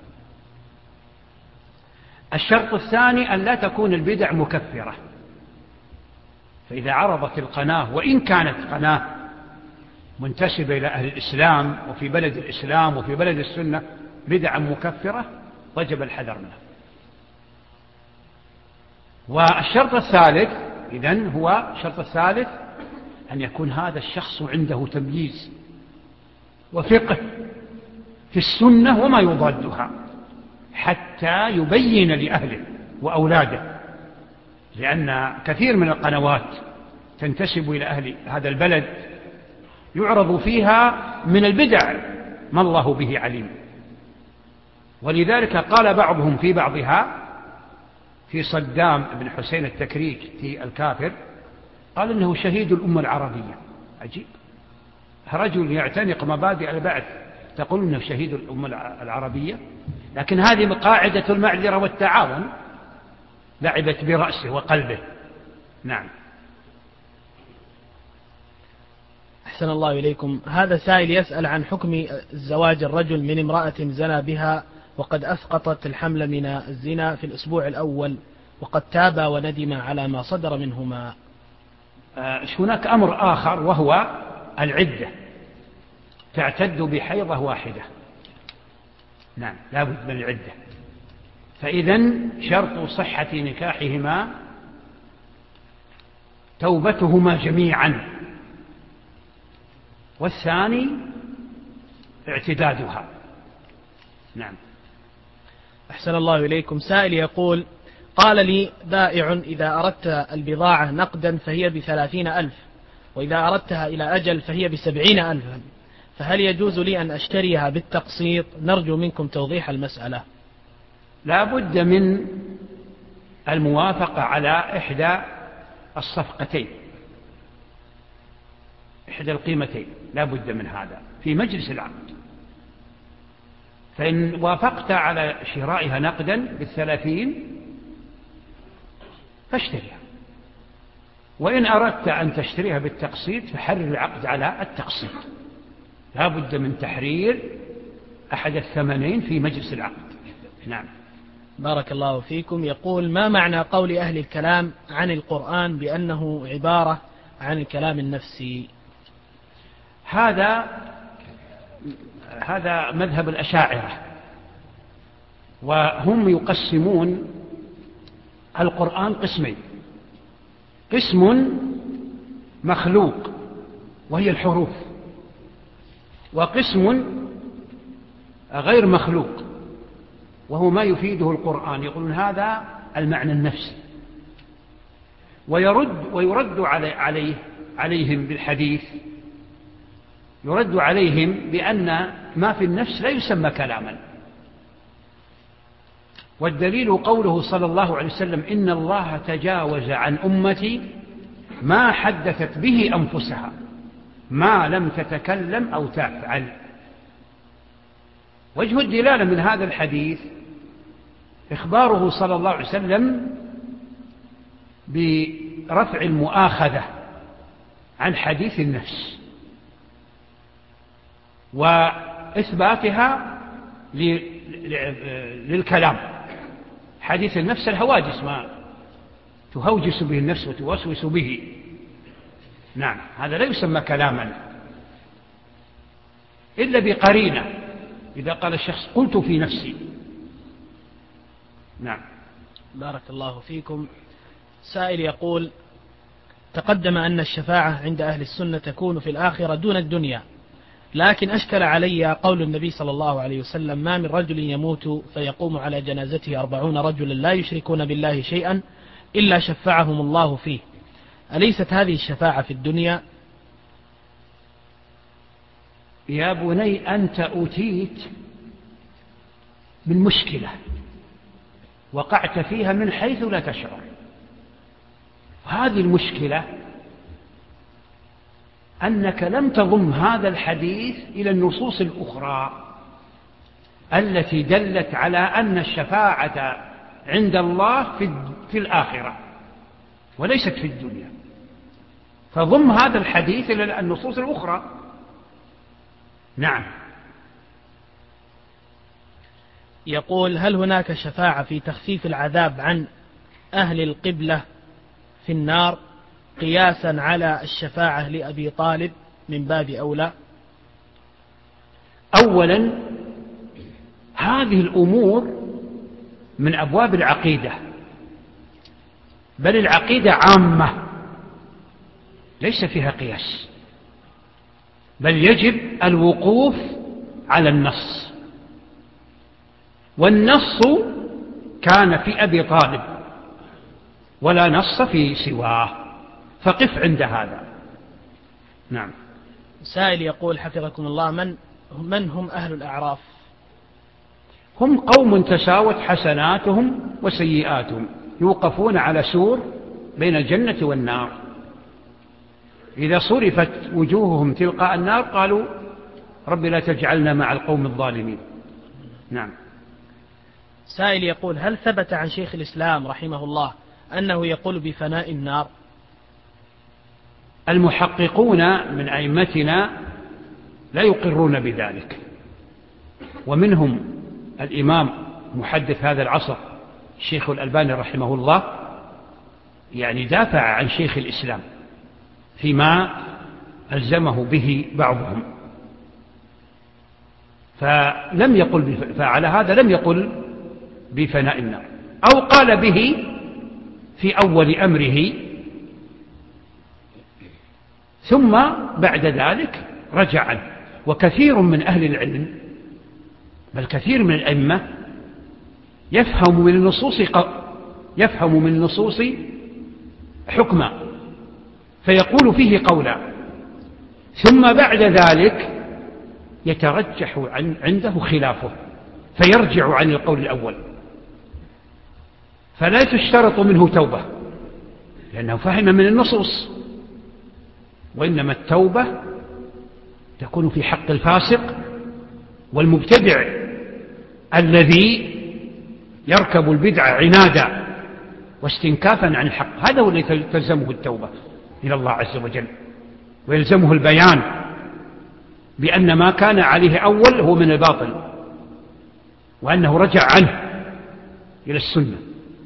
الشرط الثاني أن لا تكون البدع مكفرة، فإذا عرضت القناة وإن كانت قناة منتسبة إلى أهل الإسلام وفي بلد الإسلام وفي بلد السنة بدعا مكفرة وجب الحذر منها. والشرط الثالث إذن هو الشرط الثالث أن يكون هذا الشخص عنده تمييز وفقه في السنة وما يضادها حتى يبين لأهله وأولاده، لأن كثير من القنوات تنتسب إلى أهل هذا البلد يعرض فيها من البدع ما الله به عليم. ولذلك قال بعضهم في بعضها في صدام بن حسين التكريكي الكافر، قال إنه شهيد الأمة العربية. عجيب، رجل يعتنق مبادئ البعث تقول إنه شهيد الأمة العربية؟ لكن هذه قاعدة المعذرة والتعاون لعبت برأسه وقلبه. نعم. أحسن الله إليكم. هذا سائل يسأل عن حكم زواج الرجل من امرأة زنى بها وقد أسقطت الحمل من الزنا في الأسبوع الأول وقد تاب وندم على ما صدر منهما. هناك أمر آخر وهو العدة، تعتد بحيضة واحدة. نعم، لا بد من العدة. فإذن شرط صحة نكاحهما توبتهما جميعا، والثاني اعتدادها. نعم. أحسن الله إليكم. سائل يقول: قال لي بائع إذا أردت البضاعة نقدا فهي بثلاثين ألف، وإذا أردتها إلى أجل فهي بسبعين ألف، فهل يجوز لي أن أشتريها بالتقسيط؟ نرجو منكم توضيح المسألة. لا بد من الموافقة على إحدى الصفقتين، إحدى القيمتين، لا بد من هذا في مجلس العقد. فإن وافقت على شرائها نقدا بالثلاثين فاشتريها، وإن أردت أن تشتريها بالتقسيط فحرر العقد على التقسيط. لا بد من تحرير أحد الثمنين في مجلس العقد. نعم. بارك الله فيكم. يقول: ما معنى قول أهل الكلام عن القرآن بأنه عبارة عن الكلام النفسي؟ هذا هذا مذهب الأشاعرة، وهم يقسمون القرآن قسمين: قسم مخلوق وهي الحروف، وقسم غير مخلوق وهو ما يفيده القرآن، يقولون هذا المعنى النفسي. ويرد ويرد علي عليه عليهم بالحديث، يرد عليهم بأن ما في النفس لا يسمى كلاما، والدليل قوله صلى الله عليه وسلم: إن الله تجاوز عن أمتي ما حدثت به أنفسها ما لم تتكلم أو تفعل. وجه الدلالة من هذا الحديث إخباره صلى الله عليه وسلم برفع المؤاخذة عن حديث النفس وإثباتها للكلام. حديث النفس الهواجس، ما تهوجس به النفس وتوسوس به. نعم، هذا لا يسمى كلاما إلا بقرينة، إذا قال الشخص قلت في نفسي. نعم. بارك الله فيكم. سائل يقول: تقدم أن الشفاعة عند أهل السنة تكون في الآخرة دون الدنيا، لكن أشكل علي قول النبي صلى الله عليه وسلم: ما من رجل يموت فيقوم على جنازته أربعون رجلا لا يشركون بالله شيئا إلا شفعهم الله فيه، أليست هذه الشفاعة في الدنيا؟ يا بني، أنت أوتيت من مشكلة وقعت فيها من حيث لا تشعر. هذه المشكلة أنك لم تضم هذا الحديث إلى النصوص الأخرى التي دلت على أن الشفاعة عند الله في الآخرة وليست في الدنيا. فضم هذا الحديث إلى النصوص الأخرى. نعم. يقول: هل هناك شفاعة في تخفيف العذاب عن أهل القبلة في النار قياسا على الشفاعة لأبي طالب من باب أولى؟ أولا، هذه الأمور من أبواب العقيدة، بل العقيدة عامة ليس فيها قياس، بل يجب الوقوف على النص، والنص كان في أبي طالب ولا نص في سواه، فقف عند هذا. نعم. سائل يقول: حفظكم الله، من من هم أهل الأعراف؟ هم قوم تساوت حسناتهم وسيئاتهم، يوقفون على سور بين الجنة والنار، إذا صرفت وجوههم تلقاء النار قالوا: رب لا تجعلنا مع القوم الظالمين. نعم. سائل يقول: هل ثبت عن شيخ الإسلام رحمه الله أنه يقول بفناء النار؟ المحققون من أئمتنا لا يقرون بذلك، ومنهم الإمام محدث هذا العصر الشيخ الألباني رحمه الله، يعني دافع عن شيخ الإسلام فيما ألزمه به بعضهم، فلم يقل، فعلى هذا لم يقل بفناء النار، أو قال به في أول أمره، ثم بعد ذلك رجع عنه. وكثير من أهل العلم، بل كثير من الأئمة، يفهم من النصوص يفهم من النصوص حكما فيقول فيه قولا، ثم بعد ذلك يترجح عن عنده خلافه فيرجع عن القول الأول، فلا تشترط منه توبة لأنه فهم من النصوص، وإنما التوبة تكون في حق الفاسق والمبتدع الذي يركب البدعة عنادا واستنكافا عن الحق، هذا هو الذي تلزمه التوبة إلى الله عز وجل، ويلزمه البيان بأن ما كان عليه أول هو من الباطل، وأنه رجع عنه إلى السنة.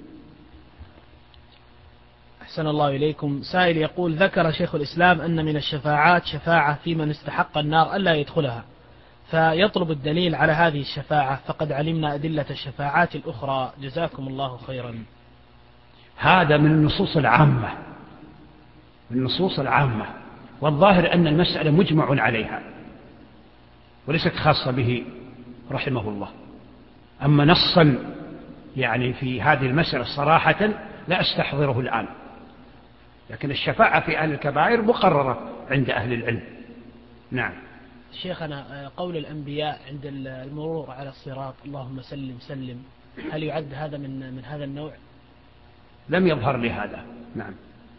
أحسن الله إليكم. سائل يقول: ذكر شيخ الإسلام أن من الشفاعات شفاعة في من استحق النار ألا يدخلها، فيطلب الدليل على هذه الشفاعة، فقد علمنا أدلة الشفاعات الأخرى، جزاكم الله خيرا. هذا من النصوص العامة، من النصوص العامة، والظاهر أن المسألة مجمع عليها وليست خاصة به رحمه الله. أما نصا يعني في هذه المسألة صراحة لا أستحضره الآن، لكن الشفاعة في أهل الكبائر مقررة عند أهل العلم. نعم. شيخنا، قول الأنبياء عند المرور على الصراط: اللهم سلم سلم، هل يعد هذا من من هذا النوع؟ لم يظهر لي هذا. نعم.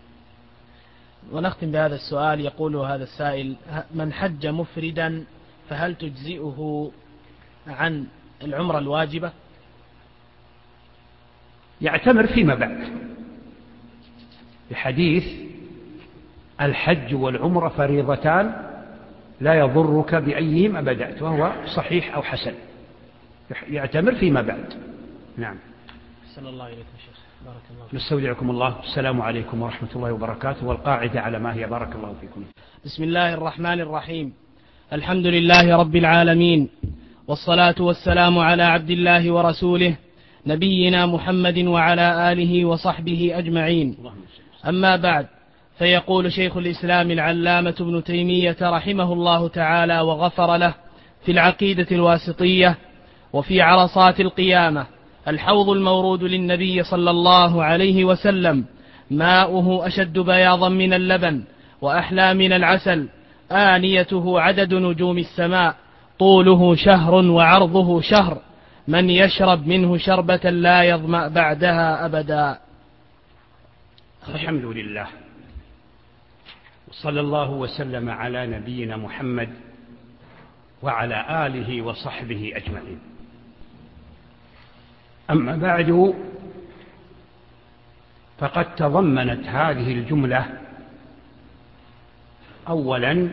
ونختم بهذا السؤال. يقول هذا السائل: من حج مفردا فهل تجزئه عن العمرة الواجبة؟ يعتمر فيما بعد بحديث الحج والعمرة فريضتان لا يضرك بأيهما بدأت، وهو صحيح أو حسن، يعتمر فيما بعد. نعم. أحسن الله إليكم شيخ، بارك الله فيكم. نستودعكم الله، السلام عليكم ورحمة الله وبركاته، والقاعدة على ما هي، بارك الله فيكم. بسم الله الرحمن الرحيم، الحمد لله رب العالمين، والصلاة والسلام على عبد الله ورسوله نبينا محمد وعلى آله وصحبه أجمعين. أما بعد، فيقول شيخ الإسلام العلامة ابن تيمية رحمه الله تعالى وغفر له في العقيدة الواسطية: وفي عرصات القيامة الحوض المورود للنبي صلى الله عليه وسلم ماؤه أشد بياضا من اللبن وأحلى من العسل، آنيته عدد نجوم السماء، طوله شهر وعرضه شهر، من يشرب منه شربة لا يظمأ بعدها أبدا. الحمد لله، صلى الله وسلم على نبينا محمد وعلى آله وصحبه أجمعين. أما بعد، فقد تضمنت هذه الجملة أولا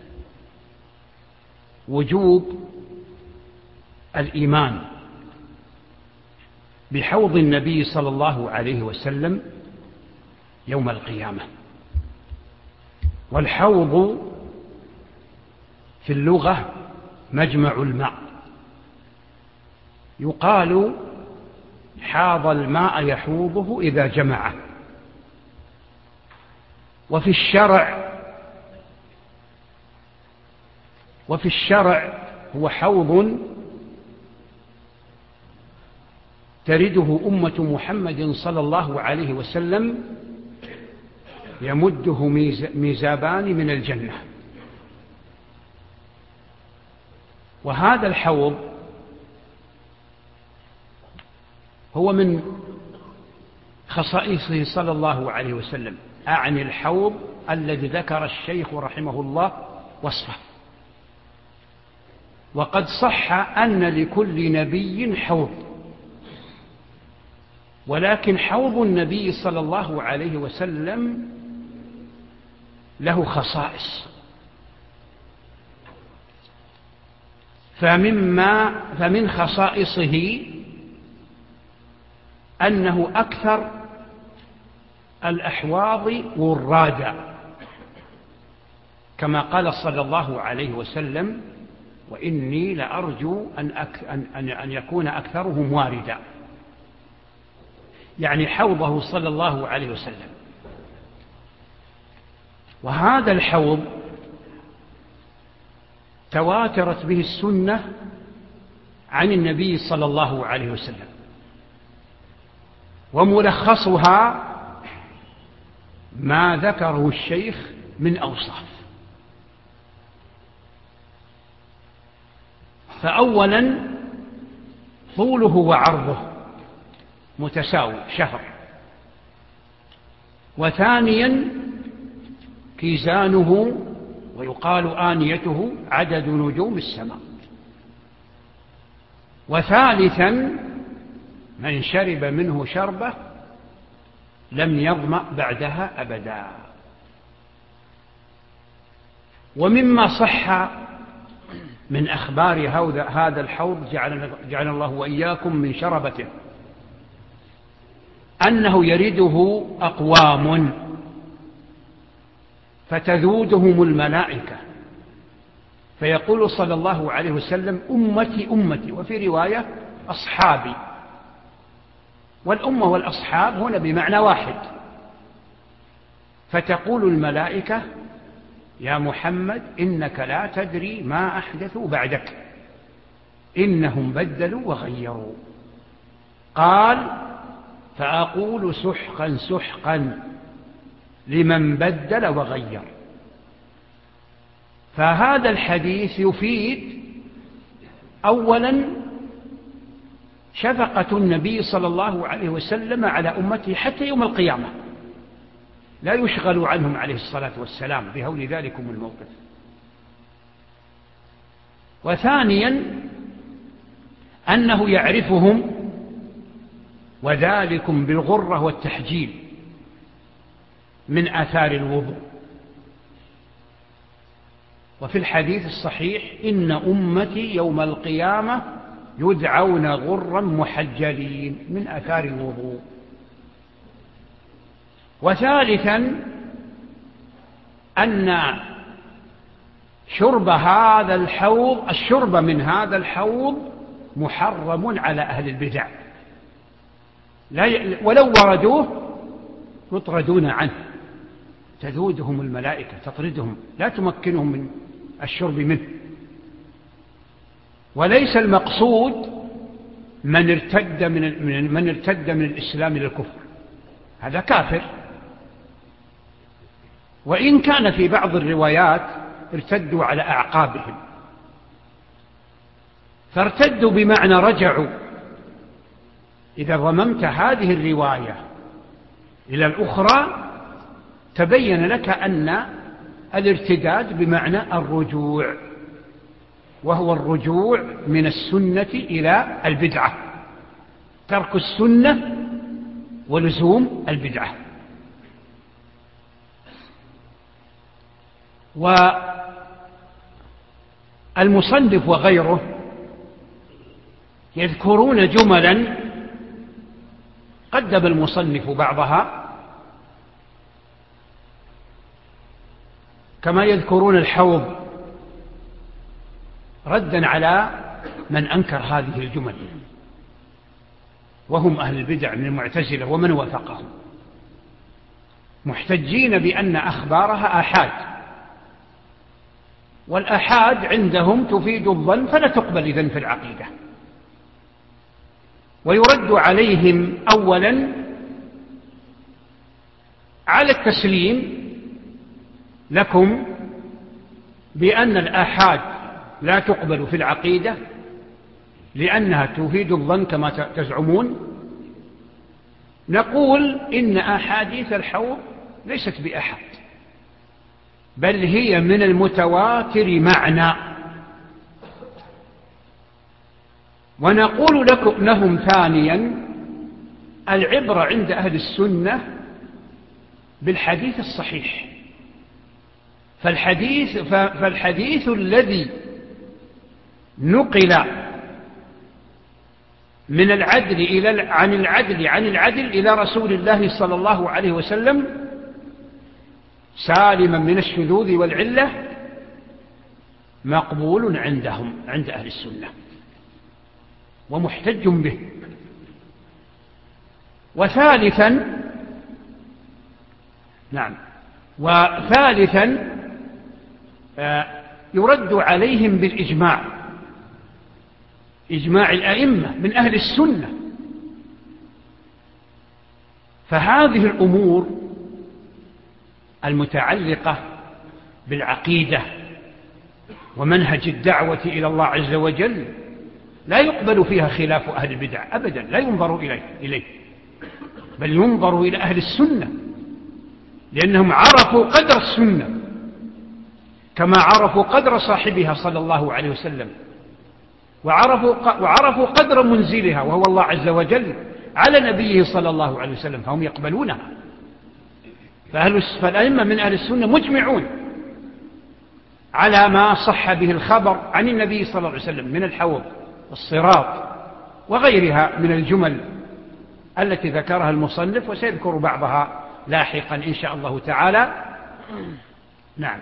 وجوب الإيمان بحوض النبي صلى الله عليه وسلم يوم القيامة. والحوض في اللغة مجمع الماء، يقال حاض الماء يحوضه إذا جمعه. وفي الشرع وفي الشرع هو حوض ترده أمة محمد صلى الله عليه وسلم يمده ميزابان من الجنة. وهذا الحوض هو من خصائصه صلى الله عليه وسلم، أعني الحوض الذي ذكر الشيخ رحمه الله وصفه. وقد صح أن لكل نبي حوض، ولكن حوض النبي صلى الله عليه وسلم له خصائص. فمما فمن خصائصه أنه أكثر الأحواض ورادا، كما قال صلى الله عليه وسلم: وإني لأرجو أن, أك أن, أن يكون أكثرهم واردا، يعني حوضه صلى الله عليه وسلم. وهذا الحوض تواترت به السنة عن النبي صلى الله عليه وسلم، وملخصها ما ذكره الشيخ من أوصاف. فأولا طوله وعرضه متساوي شهر. وثانيا كيزانه ويقال آنيته عدد نجوم السماء. وثالثا من شرب منه شربة لم يظمأ بعدها أبدا. ومما صح من أخبار هذا الحوض جعل الله وإياكم من شربته أنه يرده أقوام فتذودهم الملائكة، فيقول صلى الله عليه وسلم: أمتي أمتي، وفي رواية أصحابي. والأمة والأصحاب هنا بمعنى واحد. فتقول الملائكة: يا محمد إنك لا تدري ما أحدثوا بعدك، إنهم بدلوا وغيروا. قال: فأقول سحقا سحقا لمن بدل وغير. فهذا الحديث يفيد أولا شفقة النبي صلى الله عليه وسلم على أمته حتى يوم القيامة، لا يشغل عنهم عليه الصلاة والسلام بهول ذلكم الموقف. وثانيا أنه يعرفهم، وذلكم بالغرة والتحجيل من آثار الوضوء. وفي الحديث الصحيح: إن أمتي يوم القيامة يدعون غرا محجلين، من آثار الوضوء. وثالثا أن شرب هذا الحوض الشرب من هذا الحوض محرم على أهل البدع، لا ولو وردوه يطردون عنه، تذودهم الملائكة تطردهم، لا تمكنهم من الشرب منه. وليس المقصود من ارتد من من ارتد من الإسلام إلى الكفر، هذا كافر. وإن كان في بعض الروايات ارتدوا على أعقابهم، فارتدوا بمعنى رجعوا. إذا ضممت هذه الرواية إلى الأخرى تبين لك أن الارتداد بمعنى الرجوع، وهو الرجوع من السنة إلى البدعة، ترك السنة ولزوم البدعة. والمصنف وغيره يذكرون جملا قدم المصنف بعضها، كما يذكرون الحوض ردا على من أنكر هذه الجمل، وهم أهل البدع من المعتزلة ومن وافقهم، محتجين بأن أخبارها آحاد، والآحاد عندهم تفيد الظن فلا تقبل إذن في العقيدة. ويرد عليهم أولا على التسليم لكم بأن الآحاد لا تقبل في العقيدة لأنها تفيد الظن كما تزعمون. نقول إن أحاديث الحوض ليست بأحد، بل هي من المتواتر معنى. ونقول لكم لهم ثانيا العبرة عند أهل السنة بالحديث الصحيح، فالحديث, فالحديث الذي نقل من العدل إلى عن العدل عن العدل إلى رسول الله صلى الله عليه وسلم سالما من الشذوذ والعلة مقبول عندهم عند أهل السنة ومحتج به. وثالثا نعم وثالثا يرد عليهم بالإجماع، إجماع الأئمة من أهل السنة. فهذه الأمور المتعلقة بالعقيدة ومنهج الدعوة إلى الله عز وجل لا يقبل فيها خلاف أهل البدع أبدا، لا ينظر إليه, إليه بل ينظر إلى أهل السنة، لأنهم عرفوا قدر السنة كما عرفوا قدر صاحبها صلى الله عليه وسلم، وعرفوا, وعرفوا قدر منزلها وهو الله عز وجل على نبيه صلى الله عليه وسلم، فهم يقبلونها. فالأئمة من أهل السنة مجمعون على ما صح به الخبر عن النبي صلى الله عليه وسلم من الحوض والصراط وغيرها من الجمل التي ذكرها المصنف، وسيذكر بعضها لاحقا إن شاء الله تعالى. نعم.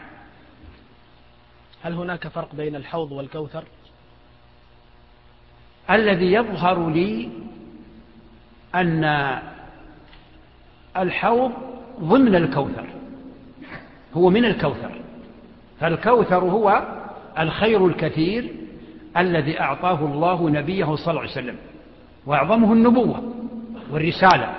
هل هناك فرق بين الحوض والكوثر؟ الذي يظهر لي أن الحوض ضمن الكوثر، هو من الكوثر، فالكوثر هو الخير الكثير الذي أعطاه الله نبيه صلى الله عليه وسلم، وأعظمه النبوة والرسالة،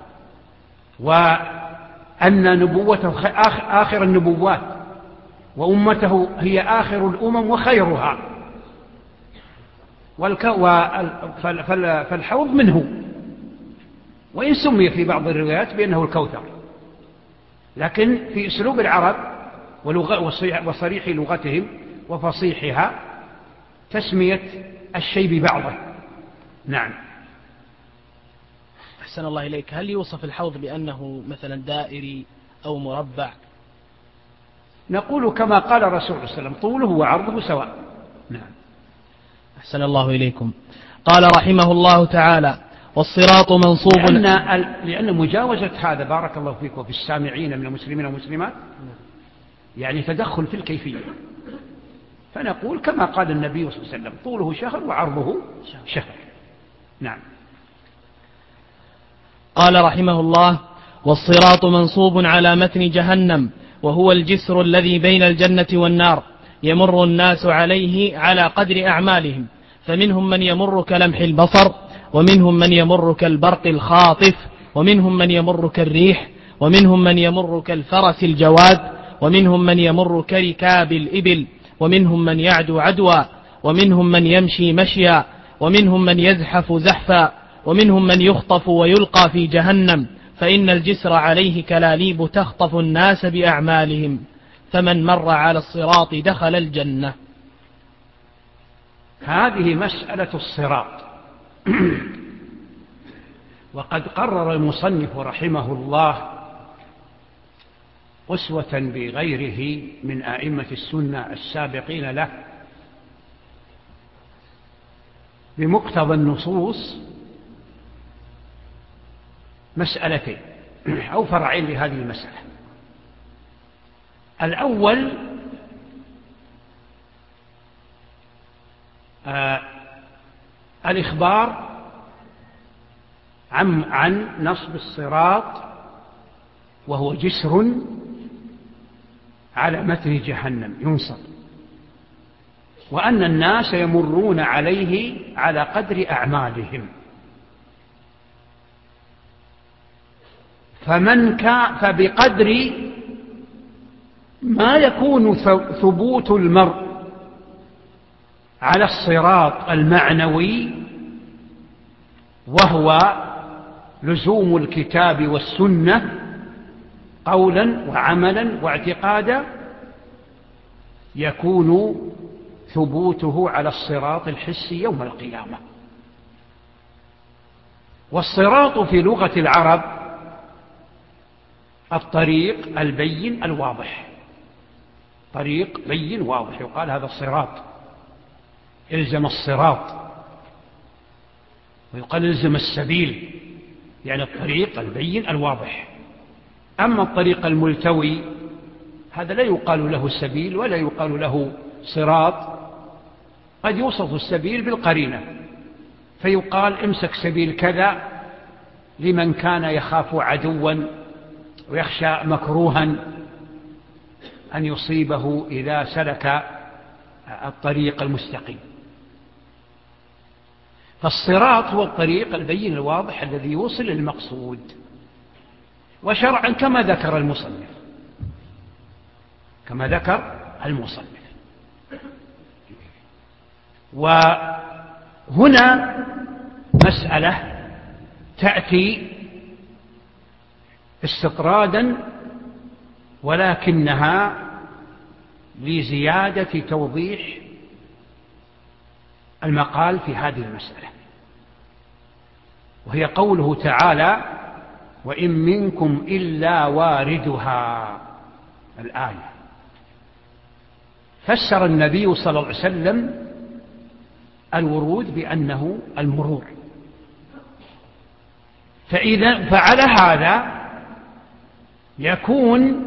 وأن نبوته آخر النبوات وأمته هي آخر الأمم وخيرها، فالحوض منه، وإن سمي في بعض الروايات بأنه الكوثر، لكن في أسلوب العرب وصريح لغتهم وفصيحها تسمية الشيء ببعضه. نعم. أحسن الله إليك. هل يوصف الحوض بأنه مثلا دائري أو مربع؟ نقول كما قال الرسول صلى الله عليه وسلم طوله وعرضه سواء. نعم. أحسن الله إليكم. قال رحمه الله تعالى: والصراط منصوب. لأن, لأن مجاوزة هذا بارك الله فيك وفي السامعين من المسلمين والمسلمات يعني تدخل في الكيفية، فنقول كما قال النبي صلى الله عليه وسلم طوله شهر وعرضه شهر. نعم. قال رحمه الله: والصراط منصوب على متن جهنم، وهو الجسر الذي بين الجنة والنار، يمر الناس عليه على قدر أعمالهم، فمنهم من يمر كلمح البصر، ومنهم من يمر كالبرق الخاطف، ومنهم من يمر كالريح، ومنهم من يمر كالفرس الجواد، ومنهم من يمر كركاب الإبل، ومنهم من يعدو عدوا، ومنهم من يمشي مشيا، ومنهم من يزحف زحفا، ومنهم من يخطف ويلقى في جهنم، فإن الجسر عليه كلاليب تخطف الناس بأعمالهم، فمن مر على الصراط دخل الجنة. هذه مسألة الصراط وقد قرر المصنف رحمه الله أسوة بغيره من أئمة السنة السابقين له بمقتضى النصوص مسألتين أو فرعين لهذه المسألة. الأول آه الإخبار عن, عن نصب الصراط وهو جسر على متن جهنم ينصب، وأن الناس يمرون عليه على قدر أعمالهم، فمن كان فبقدر ما يكون ثبوت المرء على الصراط المعنوي وهو لزوم الكتاب والسنة قولا وعملا واعتقادا، يكون ثبوته على الصراط الحسي يوم القيامة. والصراط في لغة العرب الطريق البين الواضح، طريق بين واضح، يقال هذا الصراط، إلزم الصراط، ويقال إلزم السبيل، يعني الطريق البين الواضح. أما الطريق الملتوي هذا لا يقال له سبيل ولا يقال له صراط، قد يوصف السبيل بالقرينة فيقال امسك سبيل كذا لمن كان يخاف عدوا ويخشى مكروها أن يصيبه إذا سلك الطريق المستقيم. فالصراط هو الطريق البين الواضح الذي يوصل للمقصود، وشرعا كما ذكر المصنف كما ذكر المصنف. وهنا مسألة تأتي استطرادا ولكنها لزيادة توضيح المقال في هذه المسألة، وهي قوله تعالى: وإن منكم إلا واردها. الآية فسر النبي صلى الله عليه وسلم الورود بأنه المرور، فإذا فعل هذا يكون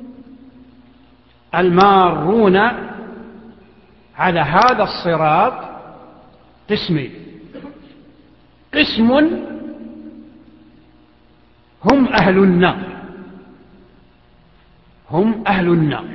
المارون على هذا الصراط قسمين: قسم هم أهل النار هم أهل النار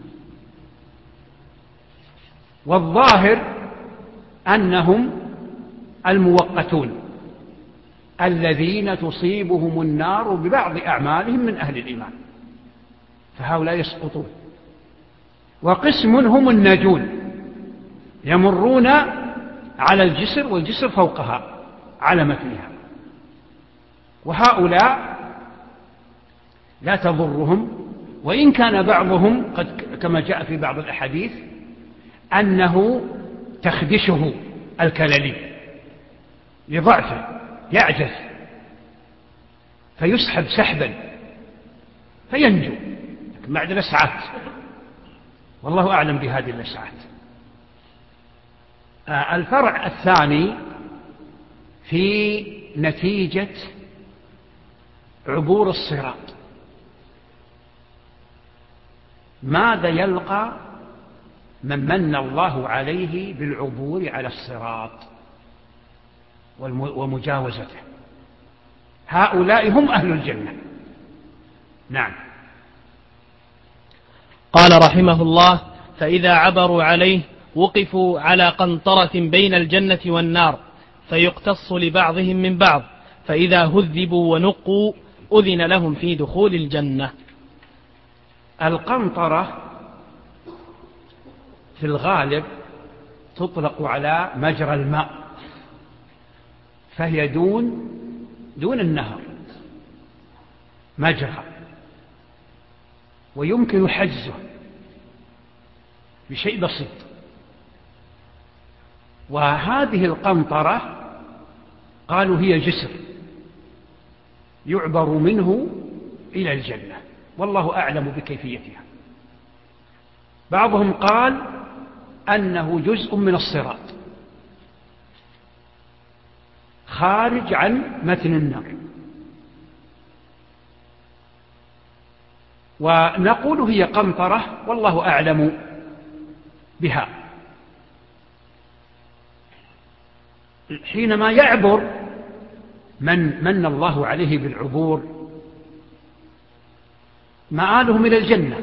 والظاهر أنهم الموقتون الذين تصيبهم النار ببعض أعمالهم من أهل الإيمان، فهؤلاء يسقطون. وقسم هم الناجون يمرون على الجسر والجسر فوقها على متنها، وهؤلاء لا تضرهم، وإن كان بعضهم قد كما جاء في بعض الأحاديث أنه تخدشه الكلاليب لضعفه يعجز فيسحب سحبا فينجو، لكن بعد لسعات، والله أعلم بهذه اللسعات. الفرع الثاني في نتيجة عبور الصراط: ماذا يلقى من من الله عليه بالعبور على الصراط ومجاوزته؟ هؤلاء هم أهل الجنة. نعم. قال رحمه الله: فإذا عبروا عليه وقفوا على قنطرة بين الجنة والنار فيقتص لبعضهم من بعض، فإذا هذبوا ونقوا أذن لهم في دخول الجنة. القنطرة في الغالب تطلق على مجرى الماء، فهي دون دون النهر مجرى، ويمكن حجزه بشيء بسيط. وهذه القنطرة قالوا هي جسر يعبر منه إلى الجنة، والله أعلم بكيفيتها. بعضهم قال أنه جزء من الصراط خارج عن متن النار، ونقول هي قنطرة والله أعلم بها. حينما يعبر من من الله عليه بالعبور مآلهم إلى الجنة،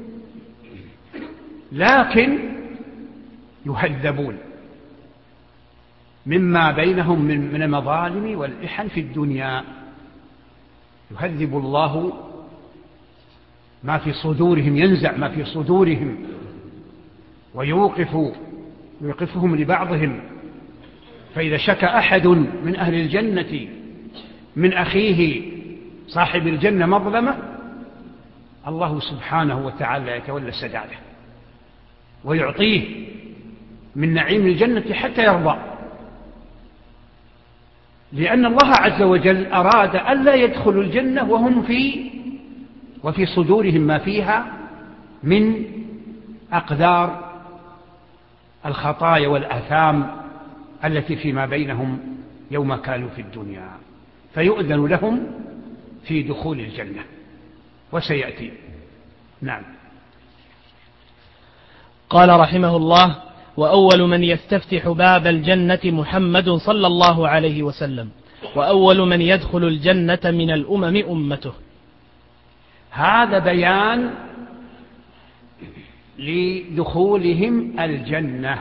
لكن يهذبون مما بينهم من المظالم والإحن في الدنيا. يهذب الله ما في صدورهم، ينزع ما في صدورهم ويوقف يوقفهم لبعضهم. فإذا شكى أحد من أهل الجنة من أخيه صاحب الجنة مظلمة، الله سبحانه وتعالى يتولى سداده ويعطيه من نعيم الجنة حتى يرضى، لأن الله عز وجل أراد ألا يدخلوا الجنة وهم في وفي صدورهم ما فيها من أقدار الخطايا والآثام التي فيما بينهم يوم كانوا في الدنيا، فيؤذن لهم في دخول الجنة وسيأتي. نعم. قال رحمه الله: وأول من يستفتح باب الجنة محمد صلى الله عليه وسلم، وأول من يدخل الجنة من الأمم أمته. هذا بيان لدخولهم الجنة.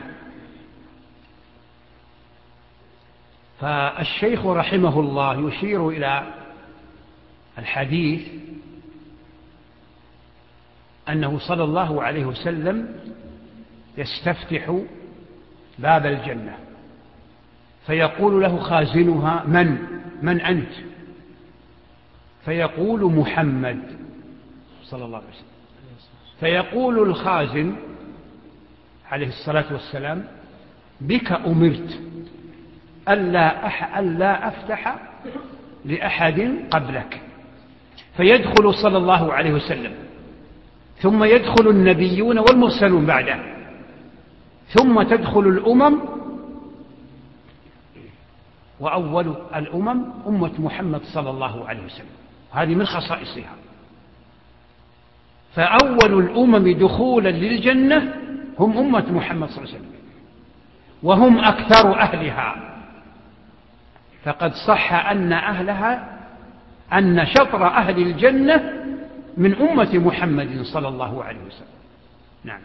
فالشيخ رحمه الله يشير إلى الحديث أنه صلى الله عليه وسلم يستفتح باب الجنة فيقول له خازنها: من من أنت؟ فيقول: محمد صلى الله عليه وسلم. فيقول الخازن عليه الصلاة والسلام: بك أمرت ألا, أح ألا أفتح لأحد قبلك. فيدخل صلى الله عليه وسلم، ثم يدخل النبيون والمرسلون بعده، ثم تدخل الأمم، وأول الأمم أمة محمد صلى الله عليه وسلم. هذه من خصائصها. فأول الأمم دخولا للجنة هم أمة محمد صلى الله عليه وسلم، وهم أكثر أهلها. فقد صح أن أهلها أن شطر أهل الجنة من أمة محمد صلى الله عليه وسلم. نعم.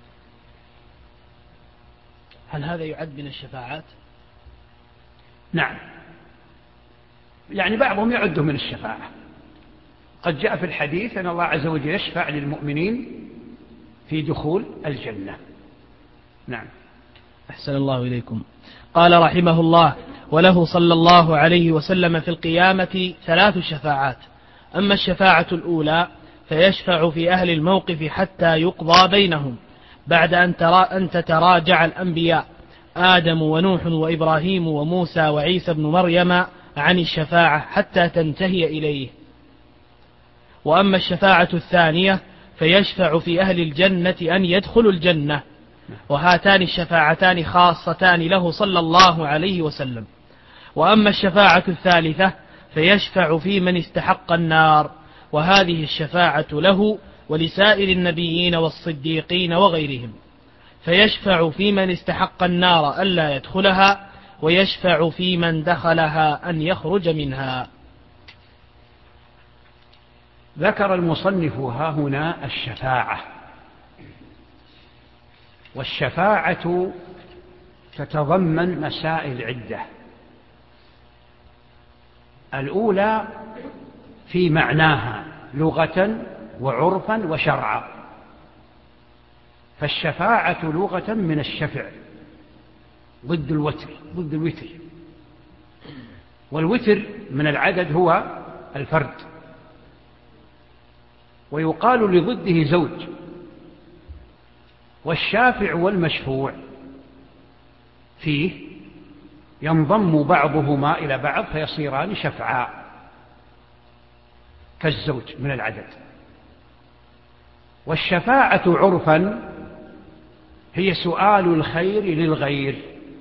هل هذا يعد من الشفاعات؟ نعم، يعني بعضهم يعده من الشفاعة. قد جاء في الحديث أن الله عز وجل يشفع للمؤمنين في دخول الجنة. نعم. أحسن الله إليكم. قال رحمه الله: وله صلى الله عليه وسلم في القيامة ثلاث شفاعات. أما الشفاعة الأولى فيشفع في أهل الموقف حتى يقضى بينهم بعد أن, ترى أن تتراجع الأنبياء آدم ونوح وإبراهيم وموسى وعيسى بن مريم عن الشفاعة حتى تنتهي إليه. وأما الشفاعة الثانية فيشفع في أهل الجنة أن يدخلوا الجنة، وهاتان الشفاعتان خاصتان له صلى الله عليه وسلم. وأما الشفاعة الثالثة فيشفع في من استحق النار، وهذه الشفاعة له ولسائر النبيين والصديقين وغيرهم. فيشفع في من استحق النار ألا يدخلها، ويشفع في من دخلها أن يخرج منها. ذكر المصنف ها هنا الشفاعة، والشفاعة تتضمن مسائل عدة. الأولى في معناها لغة وعرفا وشرعا. فالشفاعة لغة من الشفع ضد الوتر ضد الوتر، والوتر من العدد هو الفرد، ويقال لضده زوج. والشافع والمشفوع فيه ينضم بعضهما إلى بعض فيصيران شفعاء كالزوج من العدد. والشفاعة عرفا هي سؤال الخير للغير.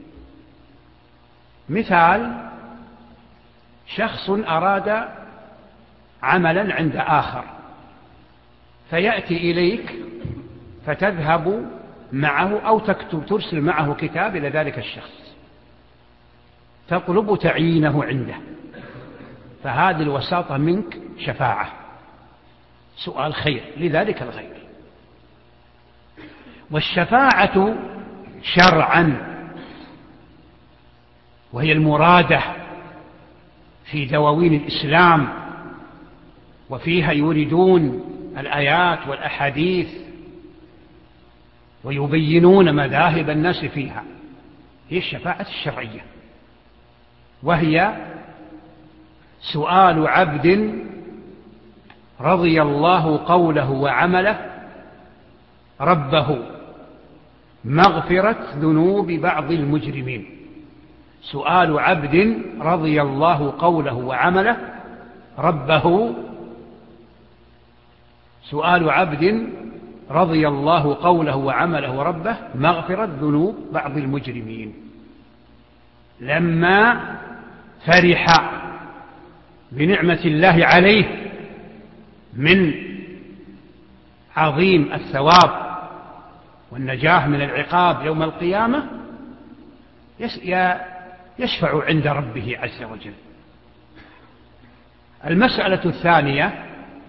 مثال: شخص أراد عملا عند آخر فيأتي إليك فتذهب معه أو تكتب ترسل معه كتاب إلى ذلك الشخص تطلب تعيينه عنده، فهذه الوساطة منك شفاعة، سؤال خير لذلك الغير. والشفاعة شرعا وهي المرادة في دواوين الإسلام، وفيها يوردون الآيات والأحاديث ويبينون مذاهب الناس فيها، هي الشفاعة الشرعية، وهي سؤال عبد رضي الله قوله وعمله ربه مغفرة ذنوب بعض المجرمين. سؤال عبد رضي الله قوله وعمله ربه سؤال عبد رضي الله قوله وعمله ربه مغفرة ذنوب بعض المجرمين، لما فرح بنعمة الله عليه من عظيم الثواب والنجاة من العقاب يوم القيامة يشفع عند ربه عز وجل. المسألة الثانية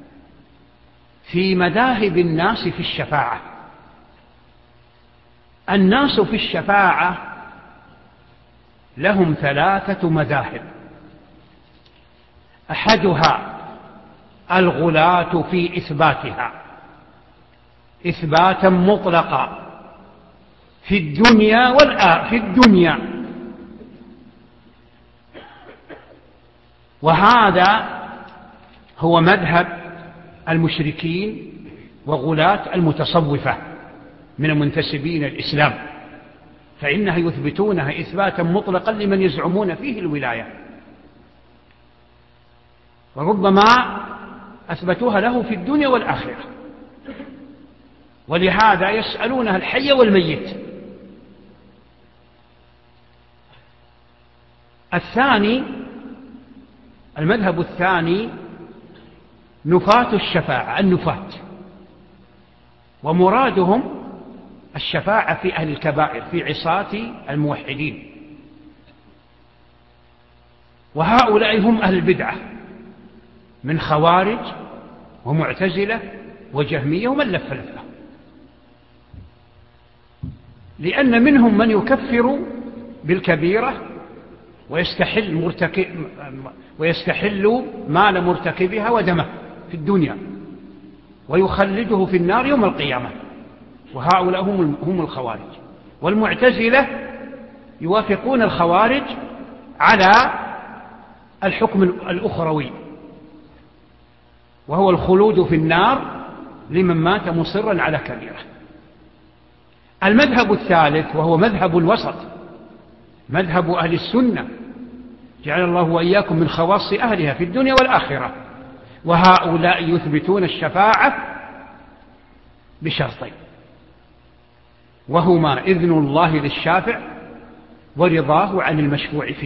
في مذاهب الناس في الشفاعة. الناس في الشفاعة لهم ثلاثة مذاهب: أحدها الغلاة في إثباتها إثباتا مطلقا في الدنيا والآخرة في الدنيا، وهذا هو مذهب المشركين وغلاة المتصوفة من المنتسبين الإسلام، فإنها يثبتونها إثباتا مطلقا لمن يزعمون فيه الولاية، وربما أثبتوها له في الدنيا والآخرة، ولهذا يسألونها الحي والميت. الثاني المذهب الثاني نفاة الشفاعة، النفاة، ومرادهم الشفاعة في أهل الكبائر في عصاة الموحدين، وهؤلاء هم أهل البدعة من خوارج ومعتزلة وجهمية ومن لف لفه، لأن منهم من يكفر بالكبيرة ويستحل, مرتكب ويستحل مال مرتكبها ودمه في الدنيا ويخلده في النار يوم القيامة، وهؤلاء هم هم الخوارج. والمعتزلة يوافقون الخوارج على الحكم الأخروي، وهو الخلود في النار لمن مات مصرا على كبيرة. المذهب الثالث وهو مذهب الوسط، مذهب أهل السنة، جعل الله وإياكم من خواص أهلها في الدنيا والآخرة، وهؤلاء يثبتون الشفاعة بشرطين، وهما إذن الله للشافع ورضاه عن المشفوع فيه،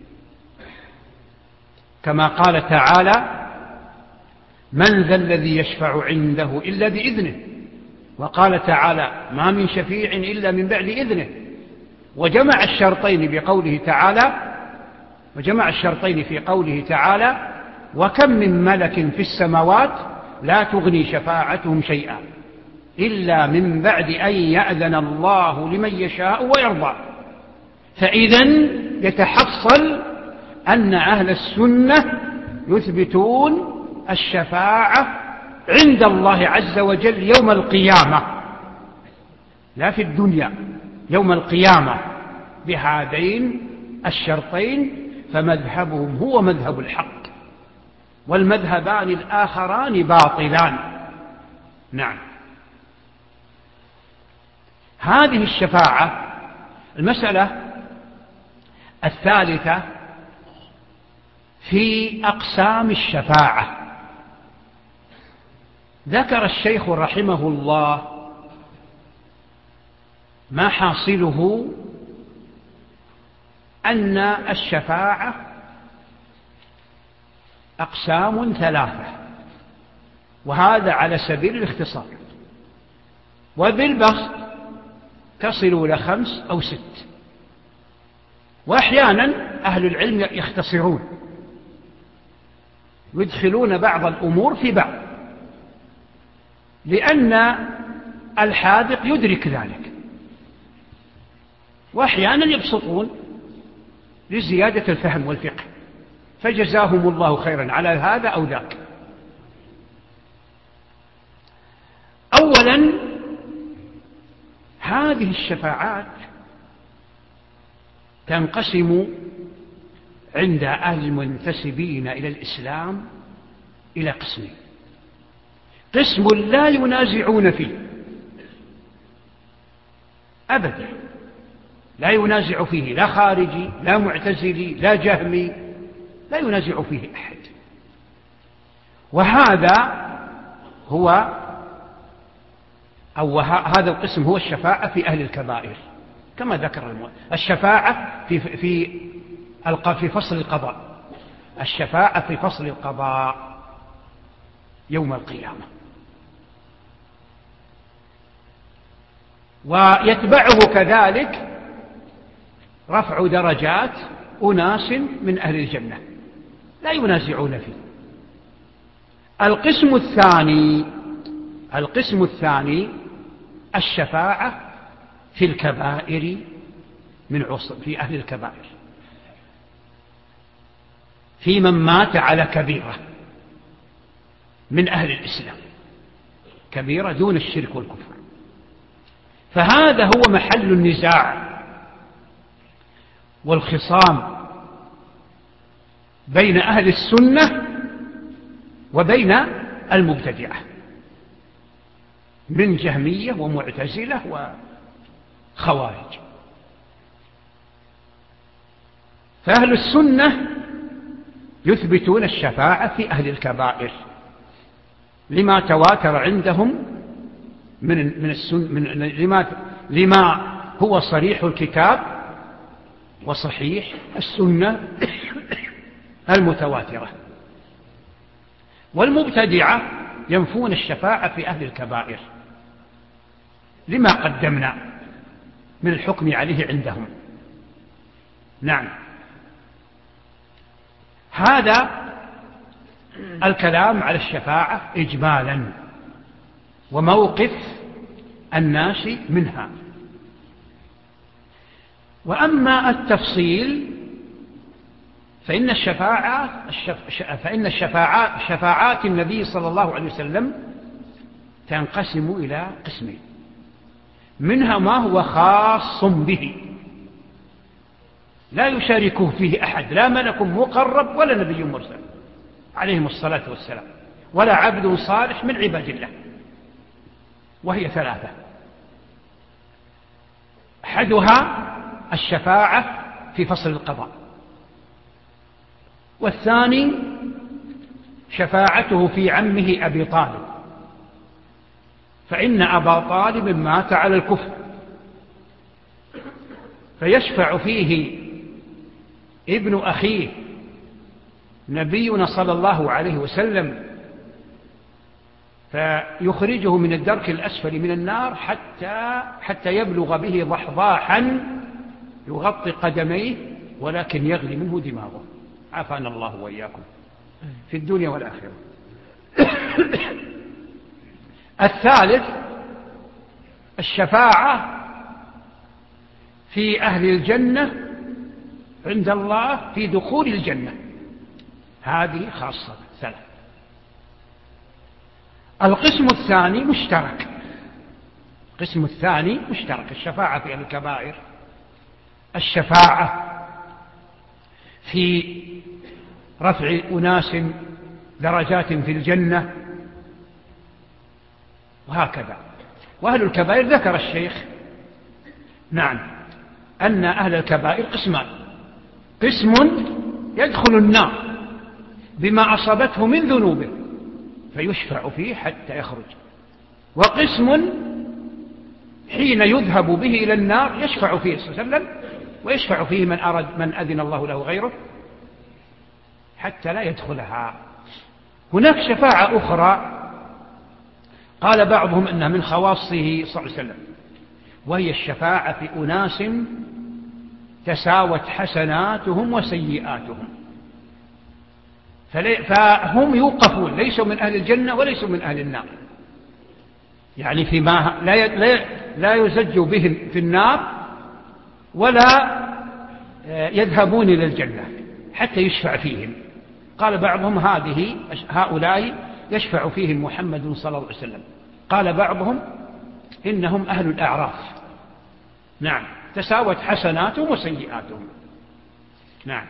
كما قال تعالى: من ذا الذي يشفع عنده إلا بإذنه، وقال تعالى: ما من شفيع إلا من بعد إذنه، وجمع الشرطين بقوله تعالى وجمع الشرطين في قوله تعالى: وكم من ملك في السماوات لا تغني شفاعتهم شيئا إلا من بعد أن يأذن الله لمن يشاء ويرضى. فإذن يتحصل أن أهل السنة يثبتون الشفاعة عند الله عز وجل يوم القيامة، لا في الدنيا، يوم القيامة، بهذين الشرطين، فمذهبهم هو مذهب الحق، والمذهبان الآخران باطلان. نعم. هذه الشفاعة. المسألة الثالثة في أقسام الشفاعة. ذكر الشيخ رحمه الله ما حاصله أن الشفاعة أقسام ثلاثة، وهذا على سبيل الاختصار، وبالبسط تصل إلى خمس أو ست، وأحيانا أهل العلم يختصرون يدخلون بعض الأمور في بعض، لأن الحاذق يدرك ذلك، وأحيانا يبسطون لزيادة الفهم والفقه، فجزاهم الله خيرا على هذا أو ذاك. أولا، هذه الشفاعات تنقسم عند أهل المنتسبين إلى الإسلام إلى قسمين: قسم لا ينازعون فيه أبدا، لا ينازع فيه لا خارجي لا معتزلي لا جهمي، لا ينازع فيه أحد، وهذا هو أو هذا القسم هو الشفاعة في أهل الكبائر، كما ذكر المؤلف الشفاعة في في في فصل القضاء، الشفاعة في فصل القضاء يوم القيامة. ويتبعه كذلك رفع درجات أناس من أهل الجنة لا ينازعون فيه. القسم الثاني القسم الثاني الشفاعة في الكبائر من عصر في أهل الكبائر، في من مات على كبيرة من أهل الإسلام، كبيرة دون الشرك والكفر، فهذا هو محل النزاع والخصام بين أهل السنة وبين المبتدعة من جهمية ومعتزلة وخوارج. فأهل السنة يثبتون الشفاعة في أهل الكبائر لما تواتر عندهم من من السنة من لما لما هو صريح الكتاب وصحيح السنة المتواترة. والمبتدعة ينفون الشفاعة في أهل الكبائر لما قدمنا من الحكم عليه عندهم. نعم، هذا الكلام على الشفاعة إجمالا وموقف الناس منها. وأما التفصيل فإن الشفاعات فإن الشفاعات شفاعات النبي صلى الله عليه وسلم تنقسم إلى قسمين: منها ما هو خاص به لا يشاركه فيه أحد، لا ملك مقرب ولا نبي مرسل عليهم الصلاة والسلام، ولا عبد صالح من عباد الله، وهي ثلاثة: أحدها الشفاعة في فصل القضاء، والثاني شفاعته في عمه أبي طالب، فإن أبا طالب مات على الكفر فيشفع فيه ابن أخيه نبينا صلى الله عليه وسلم فيخرجه من الدرك الأسفل من النار حتى حتى يبلغ به ضحضاحا يغطي قدميه ولكن يغلي منه دماغه، عافانا الله وإياكم في الدنيا والآخرة. الثالث الشفاعة في أهل الجنة عند الله في دخول الجنة، هذه خاصة ثلاث. القسم الثاني مشترك القسم الثاني مشترك الشفاعة في أهل الكبائر، الشفاعة في رفع أناس درجات في الجنة وهكذا. وأهل الكبائر ذكر الشيخ نعم أن أهل الكبائر قسمان: قسم يدخل النار بما أصابته من ذنوبه فيشفع فيه حتى يخرج. وقسم حين يذهب به إلى النار يشفع فيه صلى الله عليه وسلم، ويشفع فيه من أرد من أذن الله له غيره حتى لا يدخلها. هناك شفاعة أخرى قال بعضهم أنها من خواصه صلى الله عليه وسلم، وهي الشفاعة في أناس تساوت حسناتهم وسيئاتهم، فهم يوقفون ليسوا من أهل الجنة وليسوا من أهل النار، يعني فيما لا لا يزج بهم في النار ولا يذهبون إلى الجنة حتى يشفع فيهم. قال بعضهم هذه هؤلاء يشفع فيهم محمد صلى الله عليه وسلم. قال بعضهم إنهم أهل الأعراف، نعم، تساوت حسناتهم وسيئاتهم. نعم.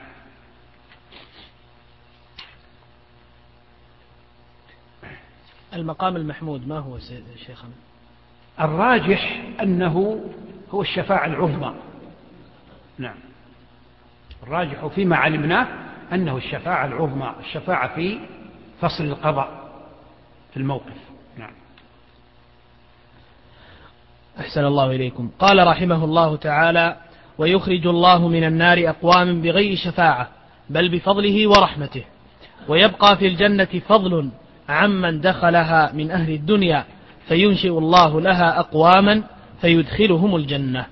المقام المحمود ما هو شيخنا؟ الراجح أنه هو الشفاعة العظمى. نعم، الراجح فيما علمناه أنه الشفاعة العظمى، الشفاعة في فصل القضاء في الموقف. نعم. أحسن الله إليكم. قال رحمه الله تعالى: ويخرج الله من النار أقواما بغير شفاعة بل بفضله ورحمته، ويبقى في الجنة فضل عمن دخلها من أهل الدنيا، فينشئ الله لها أقواما فيدخلهم الجنة.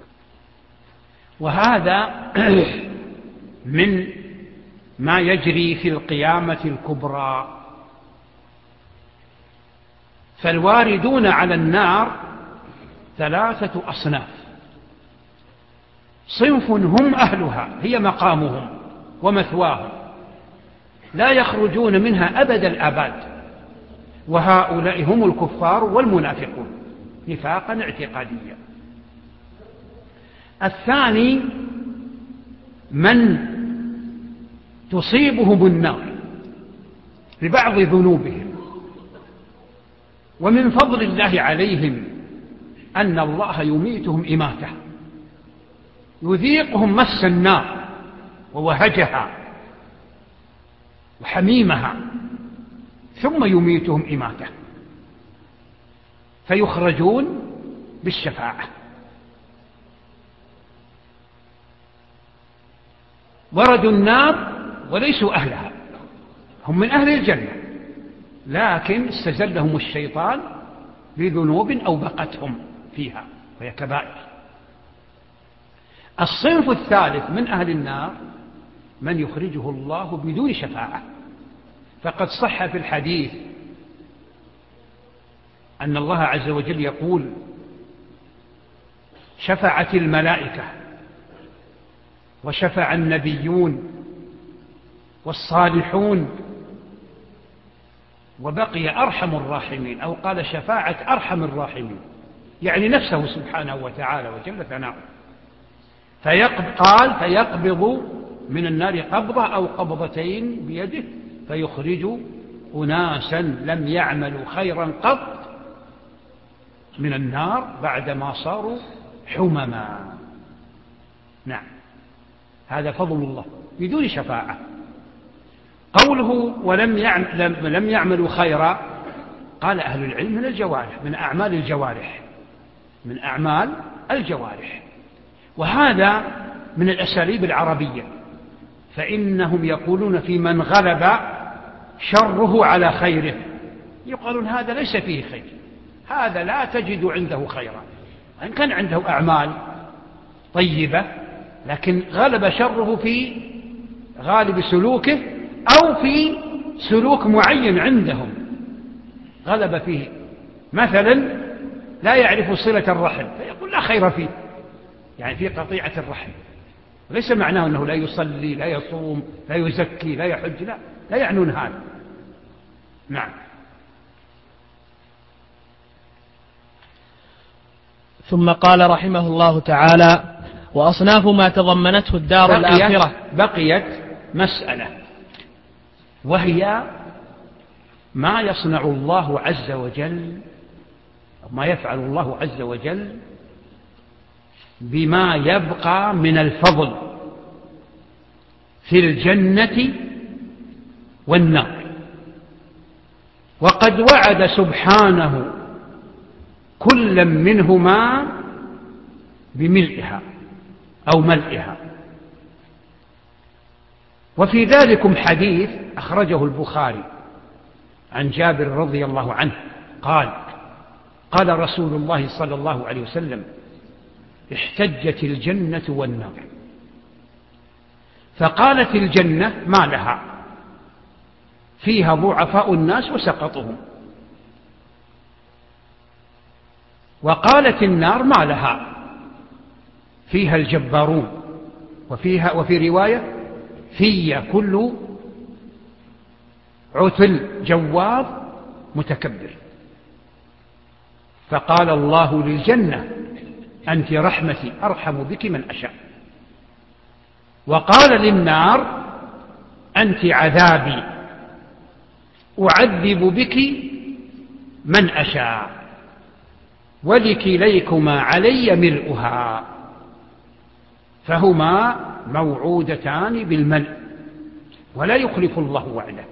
وهذا من ما يجري في القيامة الكبرى. فالواردون على النار ثلاثة أصناف: صنف هم أهلها، هي مقامهم ومثواهم، لا يخرجون منها أبد الآباد، وهؤلاء هم الكفار والمنافقون نفاقا اعتقاديا. الثاني من تصيبهم النار ببعض ذنوبهم، ومن فضل الله عليهم أن الله يميتهم إماتة، يذيقهم مس النار ووهجها وحميمها، ثم يميتهم إماتة فيخرجون بالشفاعة. وردوا النار وليسوا أهلها، هم من أهل الجنة، لكن استزلهم الشيطان بذنوب أو بقتهم فيها وهي كبائر. الصنف الثالث من أهل النار من يخرجه الله بدون شفاعة، فقد صح في الحديث أن الله عز وجل يقول: شفعت الملائكة وشفع النبيون والصالحون وبقي أرحم الراحمين، أو قال شفاعة أرحم الراحمين، يعني نفسه سبحانه وتعالى وجل ثناؤه. قال: فيقبض من النار قبضة أو قبضتين بيده فيخرج أناسا لم يعملوا خيرا قط من النار بعدما صاروا حمما. نعم، هذا فضل الله بدون شفاعة. قوله ولم يعمل لم يعملوا خيرا، قال أهل العلم من الجوارح، من أعمال الجوارح، من أعمال الجوارح. وهذا من الأساليب العربية، فإنهم يقولون في من غلب شره على خيره، يقولون هذا ليس فيه خير، هذا لا تجد عنده خيرا، إن كان عنده أعمال طيبة لكن غلب شره في غالب سلوكه أو في سلوك معين عندهم غلب فيه، مثلا لا يعرف صلة الرحم فيقول لا خير فيه، يعني في قطيعة الرحم، ليس معناه أنه لا يصلي لا يصوم لا يزكي لا يحج، لا لا يعنون هذا. نعم. ثم قال رحمه الله تعالى: وأصناف ما تضمنته الدار بقيت الآخرة. بقيت مسألة، وهي ما يصنع الله عز وجل، ما يفعل الله عز وجل بما يبقى من الفضل في الجنة والنار. وقد وعد سبحانه كلا منهما بملئها أو ملئها. وفي ذلكم حديث أخرجه البخاري عن جابر رضي الله عنه قال: قال رسول الله صلى الله عليه وسلم: احتجت الجنة والنار، فقالت الجنة: ما لها؟ فيها ضعفاء الناس وسقطهم. وقالت النار: ما لها؟ فيها الجبارون. وفيها وفي رواية: في كل عتل جواب متكبر. فقال الله للجنة: أنت رحمتي أرحم بك من أشاء. وقال للنار: أنت عذابي أعذب بك من أشاء، ولكليكما علي ملؤها. فهما موعودتان بالملء ولا يخلف الله وعده.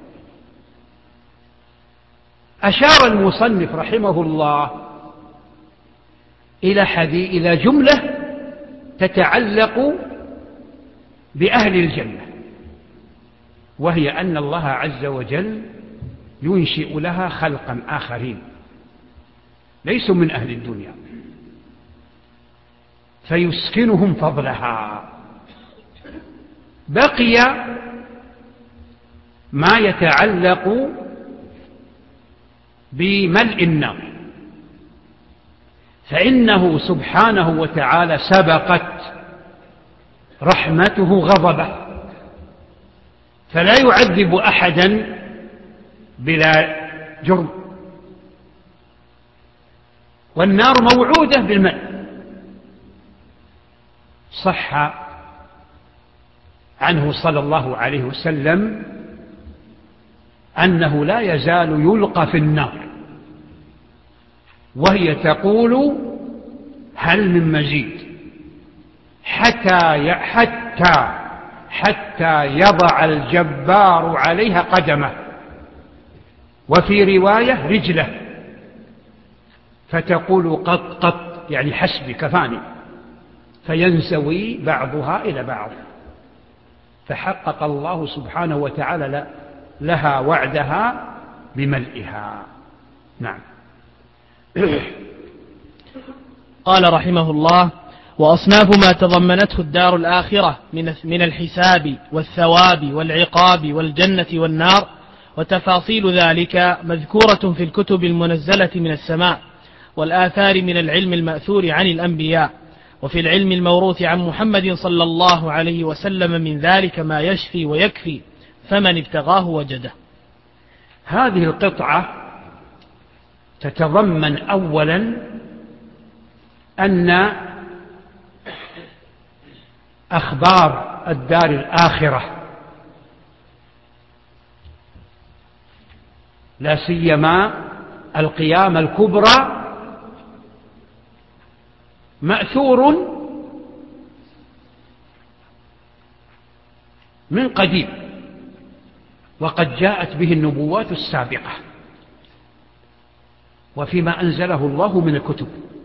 أشار المصنف رحمه الله إلى حديث إلى جملة تتعلق بأهل الجنة، وهي أن الله عز وجل ينشئ لها خلقا آخرين ليسوا من أهل الدنيا، فيسكنهم فضلها. بقي ما يتعلق بملء النار، فإنه سبحانه وتعالى سبقت رحمته غضبه، فلا يعذب أحدا بلا جرم. والنار موعودة بالملء. صح عنه صلى الله عليه وسلم أنه لا يزال يلقى في النار وهي تقول: هل من مزيد؟ حتى حتى حتى يضع الجبار عليها قدمه، وفي رواية رجله، فتقول: قط قط، يعني حسبي كفاني، فينزوي بعضها إلى بعض. فحقق الله سبحانه وتعالى لها وعدها بملئها. نعم. قال رحمه الله: وأصناف ما تضمنته الدار الآخرة من الحساب والثواب والعقاب والجنة والنار وتفاصيل ذلك مذكورة في الكتب المنزلة من السماء والآثار من العلم المأثور عن الأنبياء، وفي العلم الموروث عن محمد صلى الله عليه وسلم من ذلك ما يشفي ويكفي، فمن ابتغاه وجده. هذه القطعة تتضمن أولا أن أخبار الدار الآخرة لا سيما القيامة الكبرى مأثور من قديم، وقد جاءت به النبوات السابقة، وفيما أنزله الله من الكتب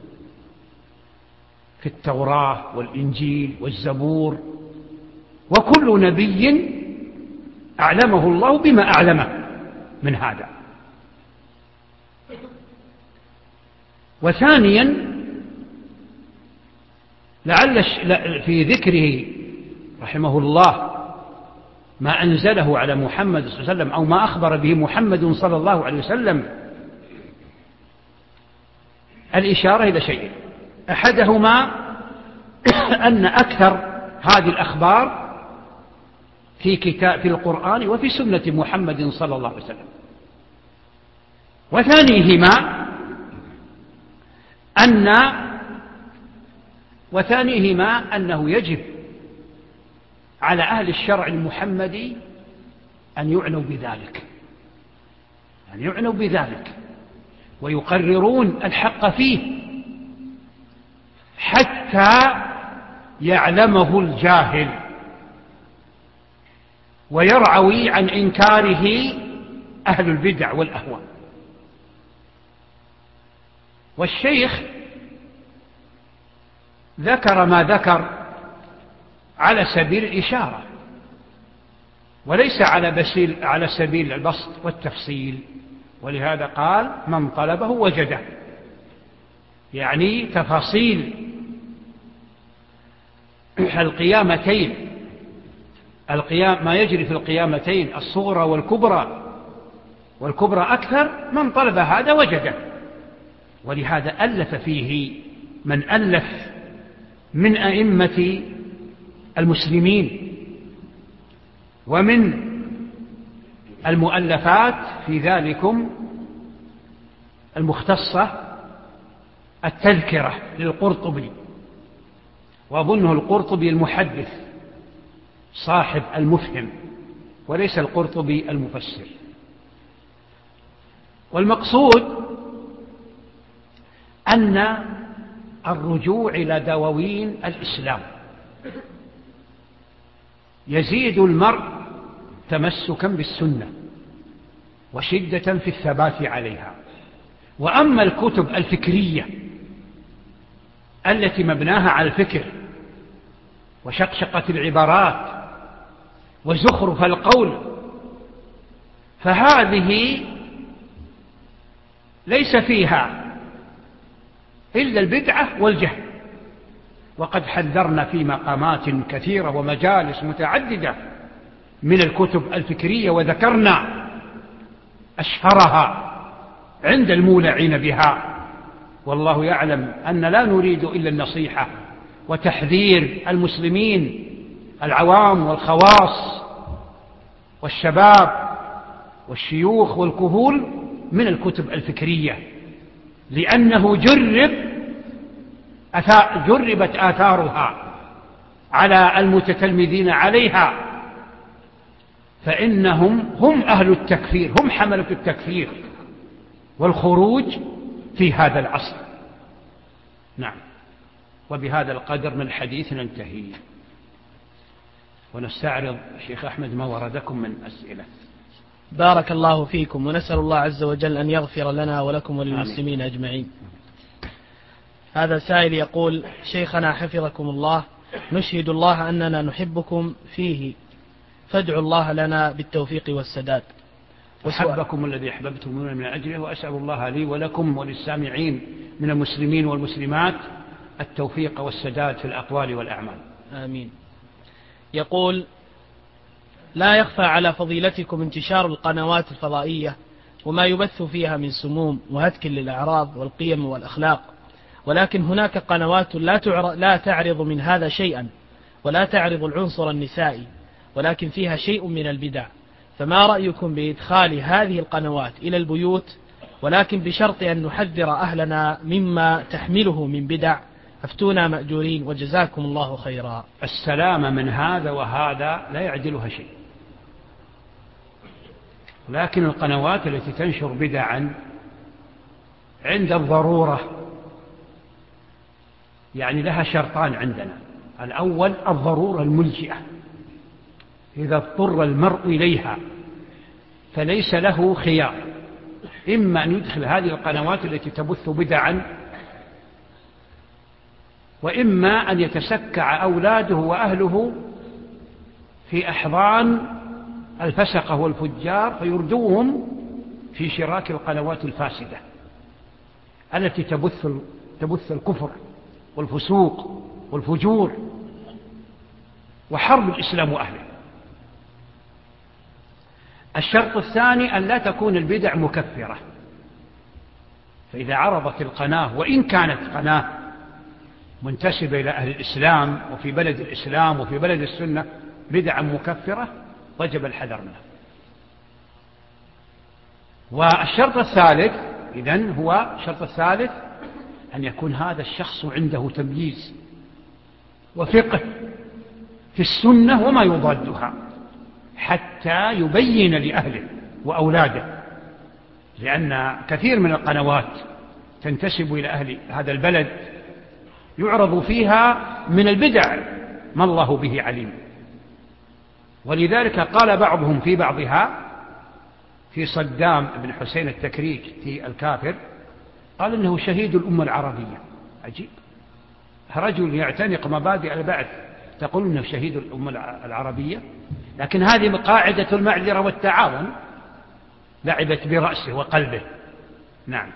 في التوراة والإنجيل والزبور، وكل نبي أعلمه الله بما أعلمه من هذا. وثانيا لعل في ذكره رحمه الله ما أنزله على محمد صلى الله عليه وسلم أو ما أخبر به محمد صلى الله عليه وسلم الإشارة إلى شيء، أحدهما أن أكثر هذه الأخبار في كتاب في القرآن وفي سنة محمد صلى الله عليه وسلم. وثانيهما أن وثانيهما أنه يجب على أهل الشرع المحمدي أن يعنوا بذلك، أن يعنوا بذلك ويقررون الحق فيه حتى يعلمه الجاهل ويرعوي عن إنكاره أهل البدع والأهواء. والشيخ ذكر ما ذكر على سبيل الإشارة وليس على, بسيل على سبيل البسط والتفصيل، ولهذا قال من طلبه وجده، يعني تفاصيل القيامتين، القيام ما يجري في القيامتين الصغرى والكبرى، والكبرى أكثر، من طلب هذا وجده. ولهذا ألف فيه من ألف من أئمة المسلمين، ومن المؤلفات في ذلكم المختصة التذكرة للقرطبي، وأظنه القرطبي المحدث صاحب المفهم وليس القرطبي المفسر. والمقصود أن الرجوع إلى دواوين الإسلام يزيد المرء تمسكا بالسنة وشدة في الثبات عليها. وأما الكتب الفكرية التي مبناها على الفكر وشقشقة العبارات وزخرف القول فهذه ليس فيها إلا البدعة والجهل. وقد حذرنا في مقامات كثيرة ومجالس متعددة من الكتب الفكرية، وذكرنا أشهرها عند المولعين بها، والله يعلم أن لا نريد إلا النصيحة وتحذير المسلمين العوام والخواص والشباب والشيوخ والكهول من الكتب الفكرية، لأنه جرب جربت آثارها على المتتلمذين عليها، فإنهم هم أهل التكفير، هم حملة التكفير والخروج في هذا العصر. نعم. وبهذا القدر من الحديث ننتهي، ونستعرض شيخ أحمد ما وردكم من أسئلة. بارك الله فيكم، ونسأل الله عز وجل أن يغفر لنا ولكم وللمسلمين أجمعين. هذا سائل يقول: شيخنا حفظكم الله، نشهد الله أننا نحبكم فيه، فادعوا الله لنا بالتوفيق والسداد. أحبكم الذي أحببتموني من أجله، وأسأل الله لي ولكم وللسامعين من المسلمين والمسلمات التوفيق والسداد في الأقوال والأعمال. آمين. يقول: لا يخفى على فضيلتكم انتشار القنوات الفضائية وما يبث فيها من سموم وهتك للأعراض والقيم والأخلاق، ولكن هناك قنوات لا تعرض من هذا شيئا، ولا تعرض العنصر النسائي، ولكن فيها شيء من البدع، فما رأيكم بإدخال هذه القنوات إلى البيوت، ولكن بشرط أن نحذر أهلنا مما تحمله من بدع؟ أفتونا مأجورين وجزاكم الله خيرا. السلام من هذا وهذا لا يعدلها شيء، لكن القنوات التي تنشر بدعا عند الضرورة يعني لها شرطان عندنا: الأول الضرورة الملجئة، إذا اضطر المرء إليها فليس له خيار، إما أن يدخل هذه القنوات التي تبث بدعا، وإما أن يتسكع أولاده وأهله في أحضان الفسقة والفجار فيردوهم في شراك القنوات الفاسدة التي تبث تبث الكفر والفسوق والفجور وحرب الإسلام وأهله. الشرط الثاني أن لا تكون البدع مكفرة، فإذا عرضت القناة وإن كانت قناة منتسبة إلى أهل الإسلام وفي بلد الإسلام وفي بلد السنة بدعا مكفرة وجب الحذر منها. والشرط الثالث إذن هو الشرط الثالث أن يكون هذا الشخص عنده تمييز وفقه في السنة وما يضادها، حتى يبين لأهله وأولاده، لأن كثير من القنوات تنتسب إلى أهل هذا البلد يعرض فيها من البدع ما الله به عليم. ولذلك قال بعضهم في بعضها في صدام بن حسين التكريكي الكافر: قال إنه شهيد الأمة العربية. عجيب، رجل يعتنق مبادئ البعث تقول إنه شهيد الأمة العربية؟ لكن هذه قاعدة المعذرة والتعاون، لعبت برأسه وقلبه. نعم.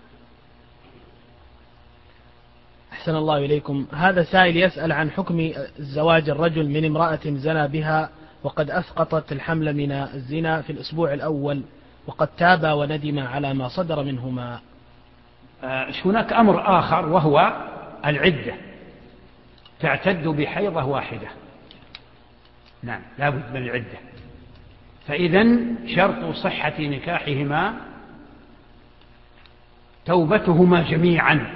أحسن الله إليكم. هذا سائل يسأل عن حكم زواج الرجل من امرأة زنى بها وقد أسقطت الحمل من الزنا في الأسبوع الأول، وقد تاب وندم على ما صدر منهما. آه هناك أمر آخر وهو العدة، تعتد بحيضة واحدة. نعم، لا بد من العدة. فإذن شرط صحة نكاحهما توبتهما جميعا،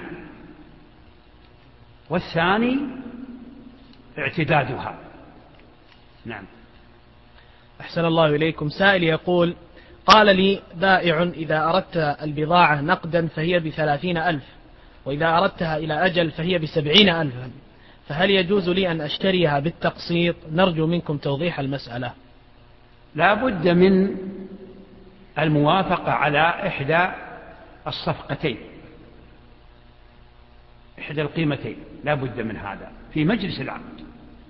والثاني اعتدادها. نعم. أحسن الله إليكم. سائل يقول: قال لي بائع: إذا أردت البضاعة نقدا فهي بثلاثين ألف، وإذا أردتها إلى أجل فهي بسبعين ألف، فهل يجوز لي أن أشتريها بالتقسيط؟ نرجو منكم توضيح المسألة. لا بد من الموافقة على إحدى الصفقتين، إحدى القيمتين، لا بد من هذا في مجلس العقد.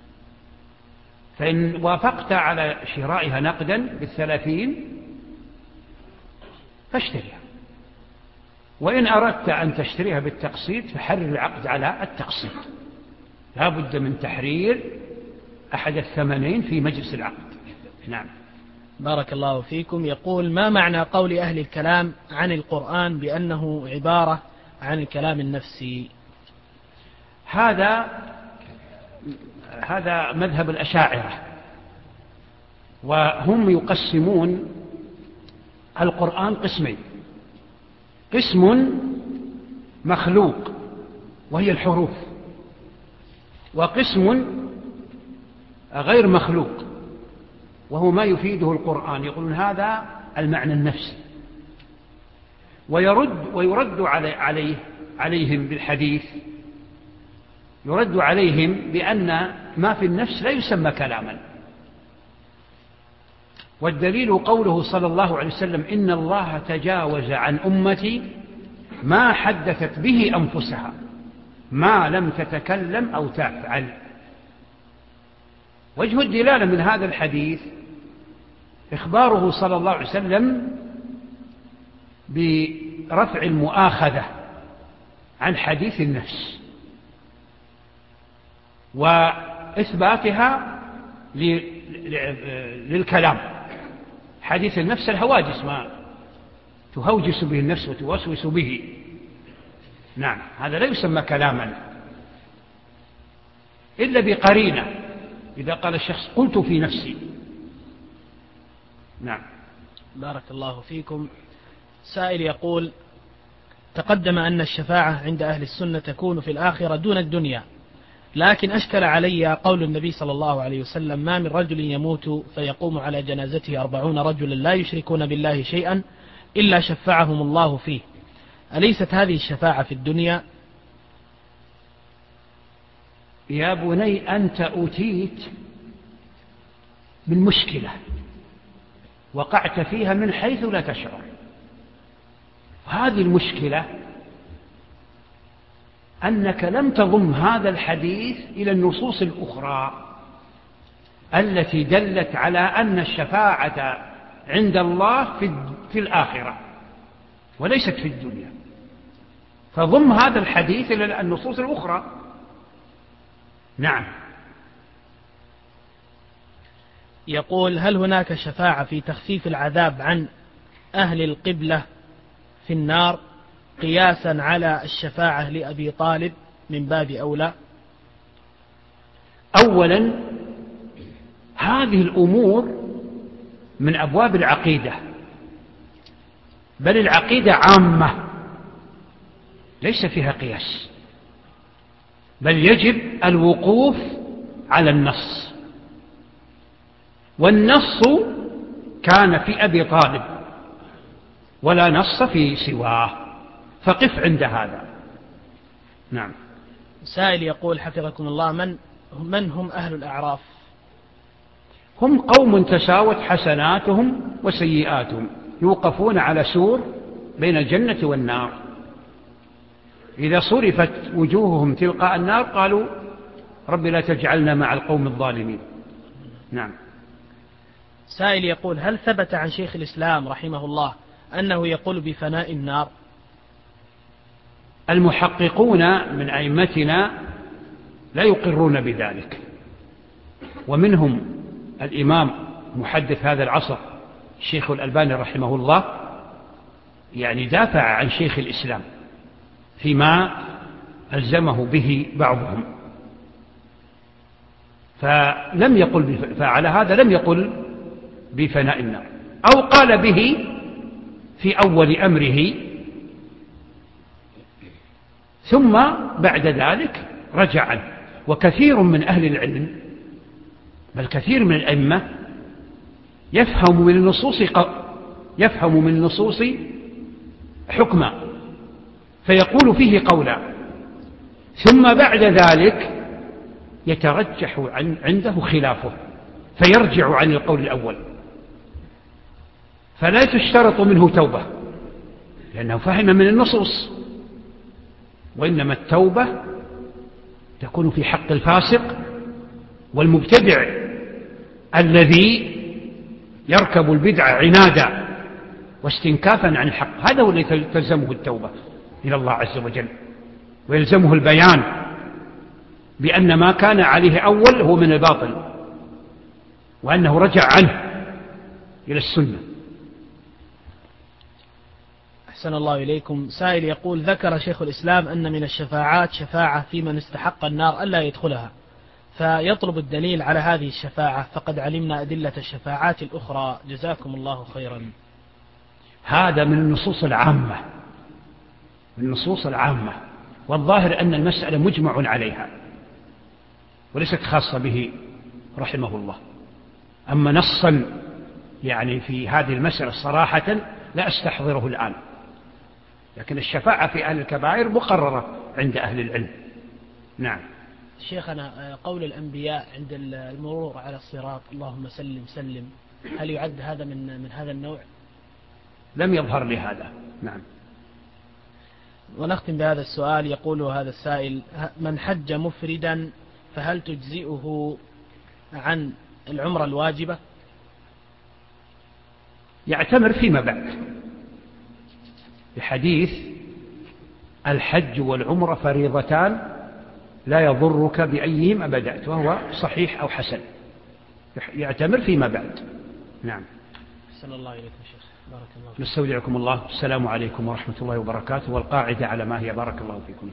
فإن وافقت على شرائها نقدا بالثلاثين فاشتريها، وإن أردت أن تشتريها بالتقسيط فحرر العقد على التقسيط. لا بد من تحرير أحد الثمنين في مجلس العقد. نعم. بارك الله فيكم. يقول: ما معنى قول أهل الكلام عن القرآن بأنه عبارة عن الكلام النفسي؟ هذا هذا مذهب الأشاعرة، وهم يقسمون القرآن قسمين: قسم مخلوق وهي الحروف، وقسم غير مخلوق وهو ما يفيده القرآن. يقولون هذا المعنى النفسي، ويرد ويرد عليه عليهم بالحديث، يرد عليهم بأن ما في النفس لا يسمى كلاما. والدليل قوله صلى الله عليه وسلم: إن الله تجاوز عن أمتي ما حدثت به أنفسها ما لم تتكلم أو تفعل. وجه الدلالة من هذا الحديث إخباره صلى الله عليه وسلم برفع المؤاخذة عن حديث النفس وإثباتها للكلام. حديث النفس الهواجس، ما تهوجس به النفس وتوسوس به. نعم، هذا لا يسمى كلاما إلا بقرينة، إذا قال الشخص: قلت في نفسي. نعم. بارك الله فيكم. سائل يقول: تقدم أن الشفاعة عند أهل السنة تكون في الآخرة دون الدنيا، لكن أشكل علي قول النبي صلى الله عليه وسلم: ما من رجل يموت فيقوم على جنازته أربعون رجلا لا يشركون بالله شيئا إلا شفعهم الله فيه، أليست هذه الشفاعة في الدنيا؟ يا بني، أنت أوتيت من مشكلة وقعت فيها من حيث لا تشعر. هذه المشكلة أنك لم تضم هذا الحديث إلى النصوص الأخرى التي دلت على أن الشفاعة عند الله في الآخرة وليست في الدنيا، فضم هذا الحديث إلى النصوص الأخرى. نعم. يقول: هل هناك شفاعة في تخفيف العذاب عن أهل القبلة في النار قياسا على الشفاعة لأبي طالب من باب أولى؟ أولا، هذه الأمور من أبواب العقيدة، بل العقيدة عامة ليس فيها قياس، بل يجب الوقوف على النص، والنص كان في أبي طالب ولا نص في سواه، فقف عند هذا. نعم. سائل يقول: حفظكم الله، من من هم أهل الأعراف؟ هم قوم تساوت حسناتهم وسيئاتهم، يوقفون على سور بين الجنة والنار، إذا صرفت وجوههم تلقاء النار قالوا رب لا تجعلنا مع القوم الظالمين. نعم. سائل يقول: هل ثبت عن شيخ الإسلام رحمه الله أنه يقول بفناء النار؟ المحققون من أئمتنا لا يقرون بذلك، ومنهم الإمام محدث هذا العصر الشيخ الألباني رحمه الله، يعني دافع عن شيخ الإسلام فيما ألزمه به بعضهم، فلم يقل فعلى هذا لم يقل بفناء النار، أو قال به في أول أمره ثم بعد ذلك رجع عنه. وكثير من أهل العلم بل كثير من الأئمة يفهم من النصوص يفهم من النصوص حكما فيقول فيه قولا، ثم بعد ذلك يترجح عن عنده خلافه فيرجع عن القول الأول، فلا تشترط منه توبة لأنه فهم من النصوص، وإنما التوبة تكون في حق الفاسق والمبتدع الذي يركب البدع عنادا واستنكافا عن الحق، هذا هو الذي تلزمه التوبة إلى الله عز وجل، ويلزمه البيان بأن ما كان عليه أول هو من الباطل، وأنه رجع عنه إلى السنة. أحسن الله إليكم. سائل يقول: ذكر شيخ الإسلام أن من الشفاعات شفاعة في من استحق النار ألا يدخلها، فيطلب الدليل على هذه الشفاعة، فقد علمنا أدلة الشفاعات الأخرى، جزاكم الله خيرا. هذا من النصوص العامة من النصوص العامة والظاهر أن المسألة مجمع عليها وليست خاصة به رحمه الله. أما نصا يعني في هذه المسألة صراحة لا أستحضره الآن، لكن الشفاعة في أهل الكبائر مقررة عند أهل العلم. نعم. شيخنا، قول الأنبياء عند المرور على الصراط اللهم سلم سلم، هل يعد هذا من من هذا النوع؟ لم يظهر لي هذا. نعم. ونختم بهذا السؤال. يقول هذا السائل: من حج مفردا فهل تجزئه عن العمرة الواجبة؟ يعتمر فيما بعد بحديث الحج والعمرة فريضتان لا يضرك بأيهما بدأت، وهو صحيح أو حسن، يعتمر فيما بعد. نعم. أحسن الله إليكم شيخ، بارك الله فيكم. نستودعكم الله، السلام عليكم ورحمة الله وبركاته، والقاعدة على ما هي، بارك الله فيكم.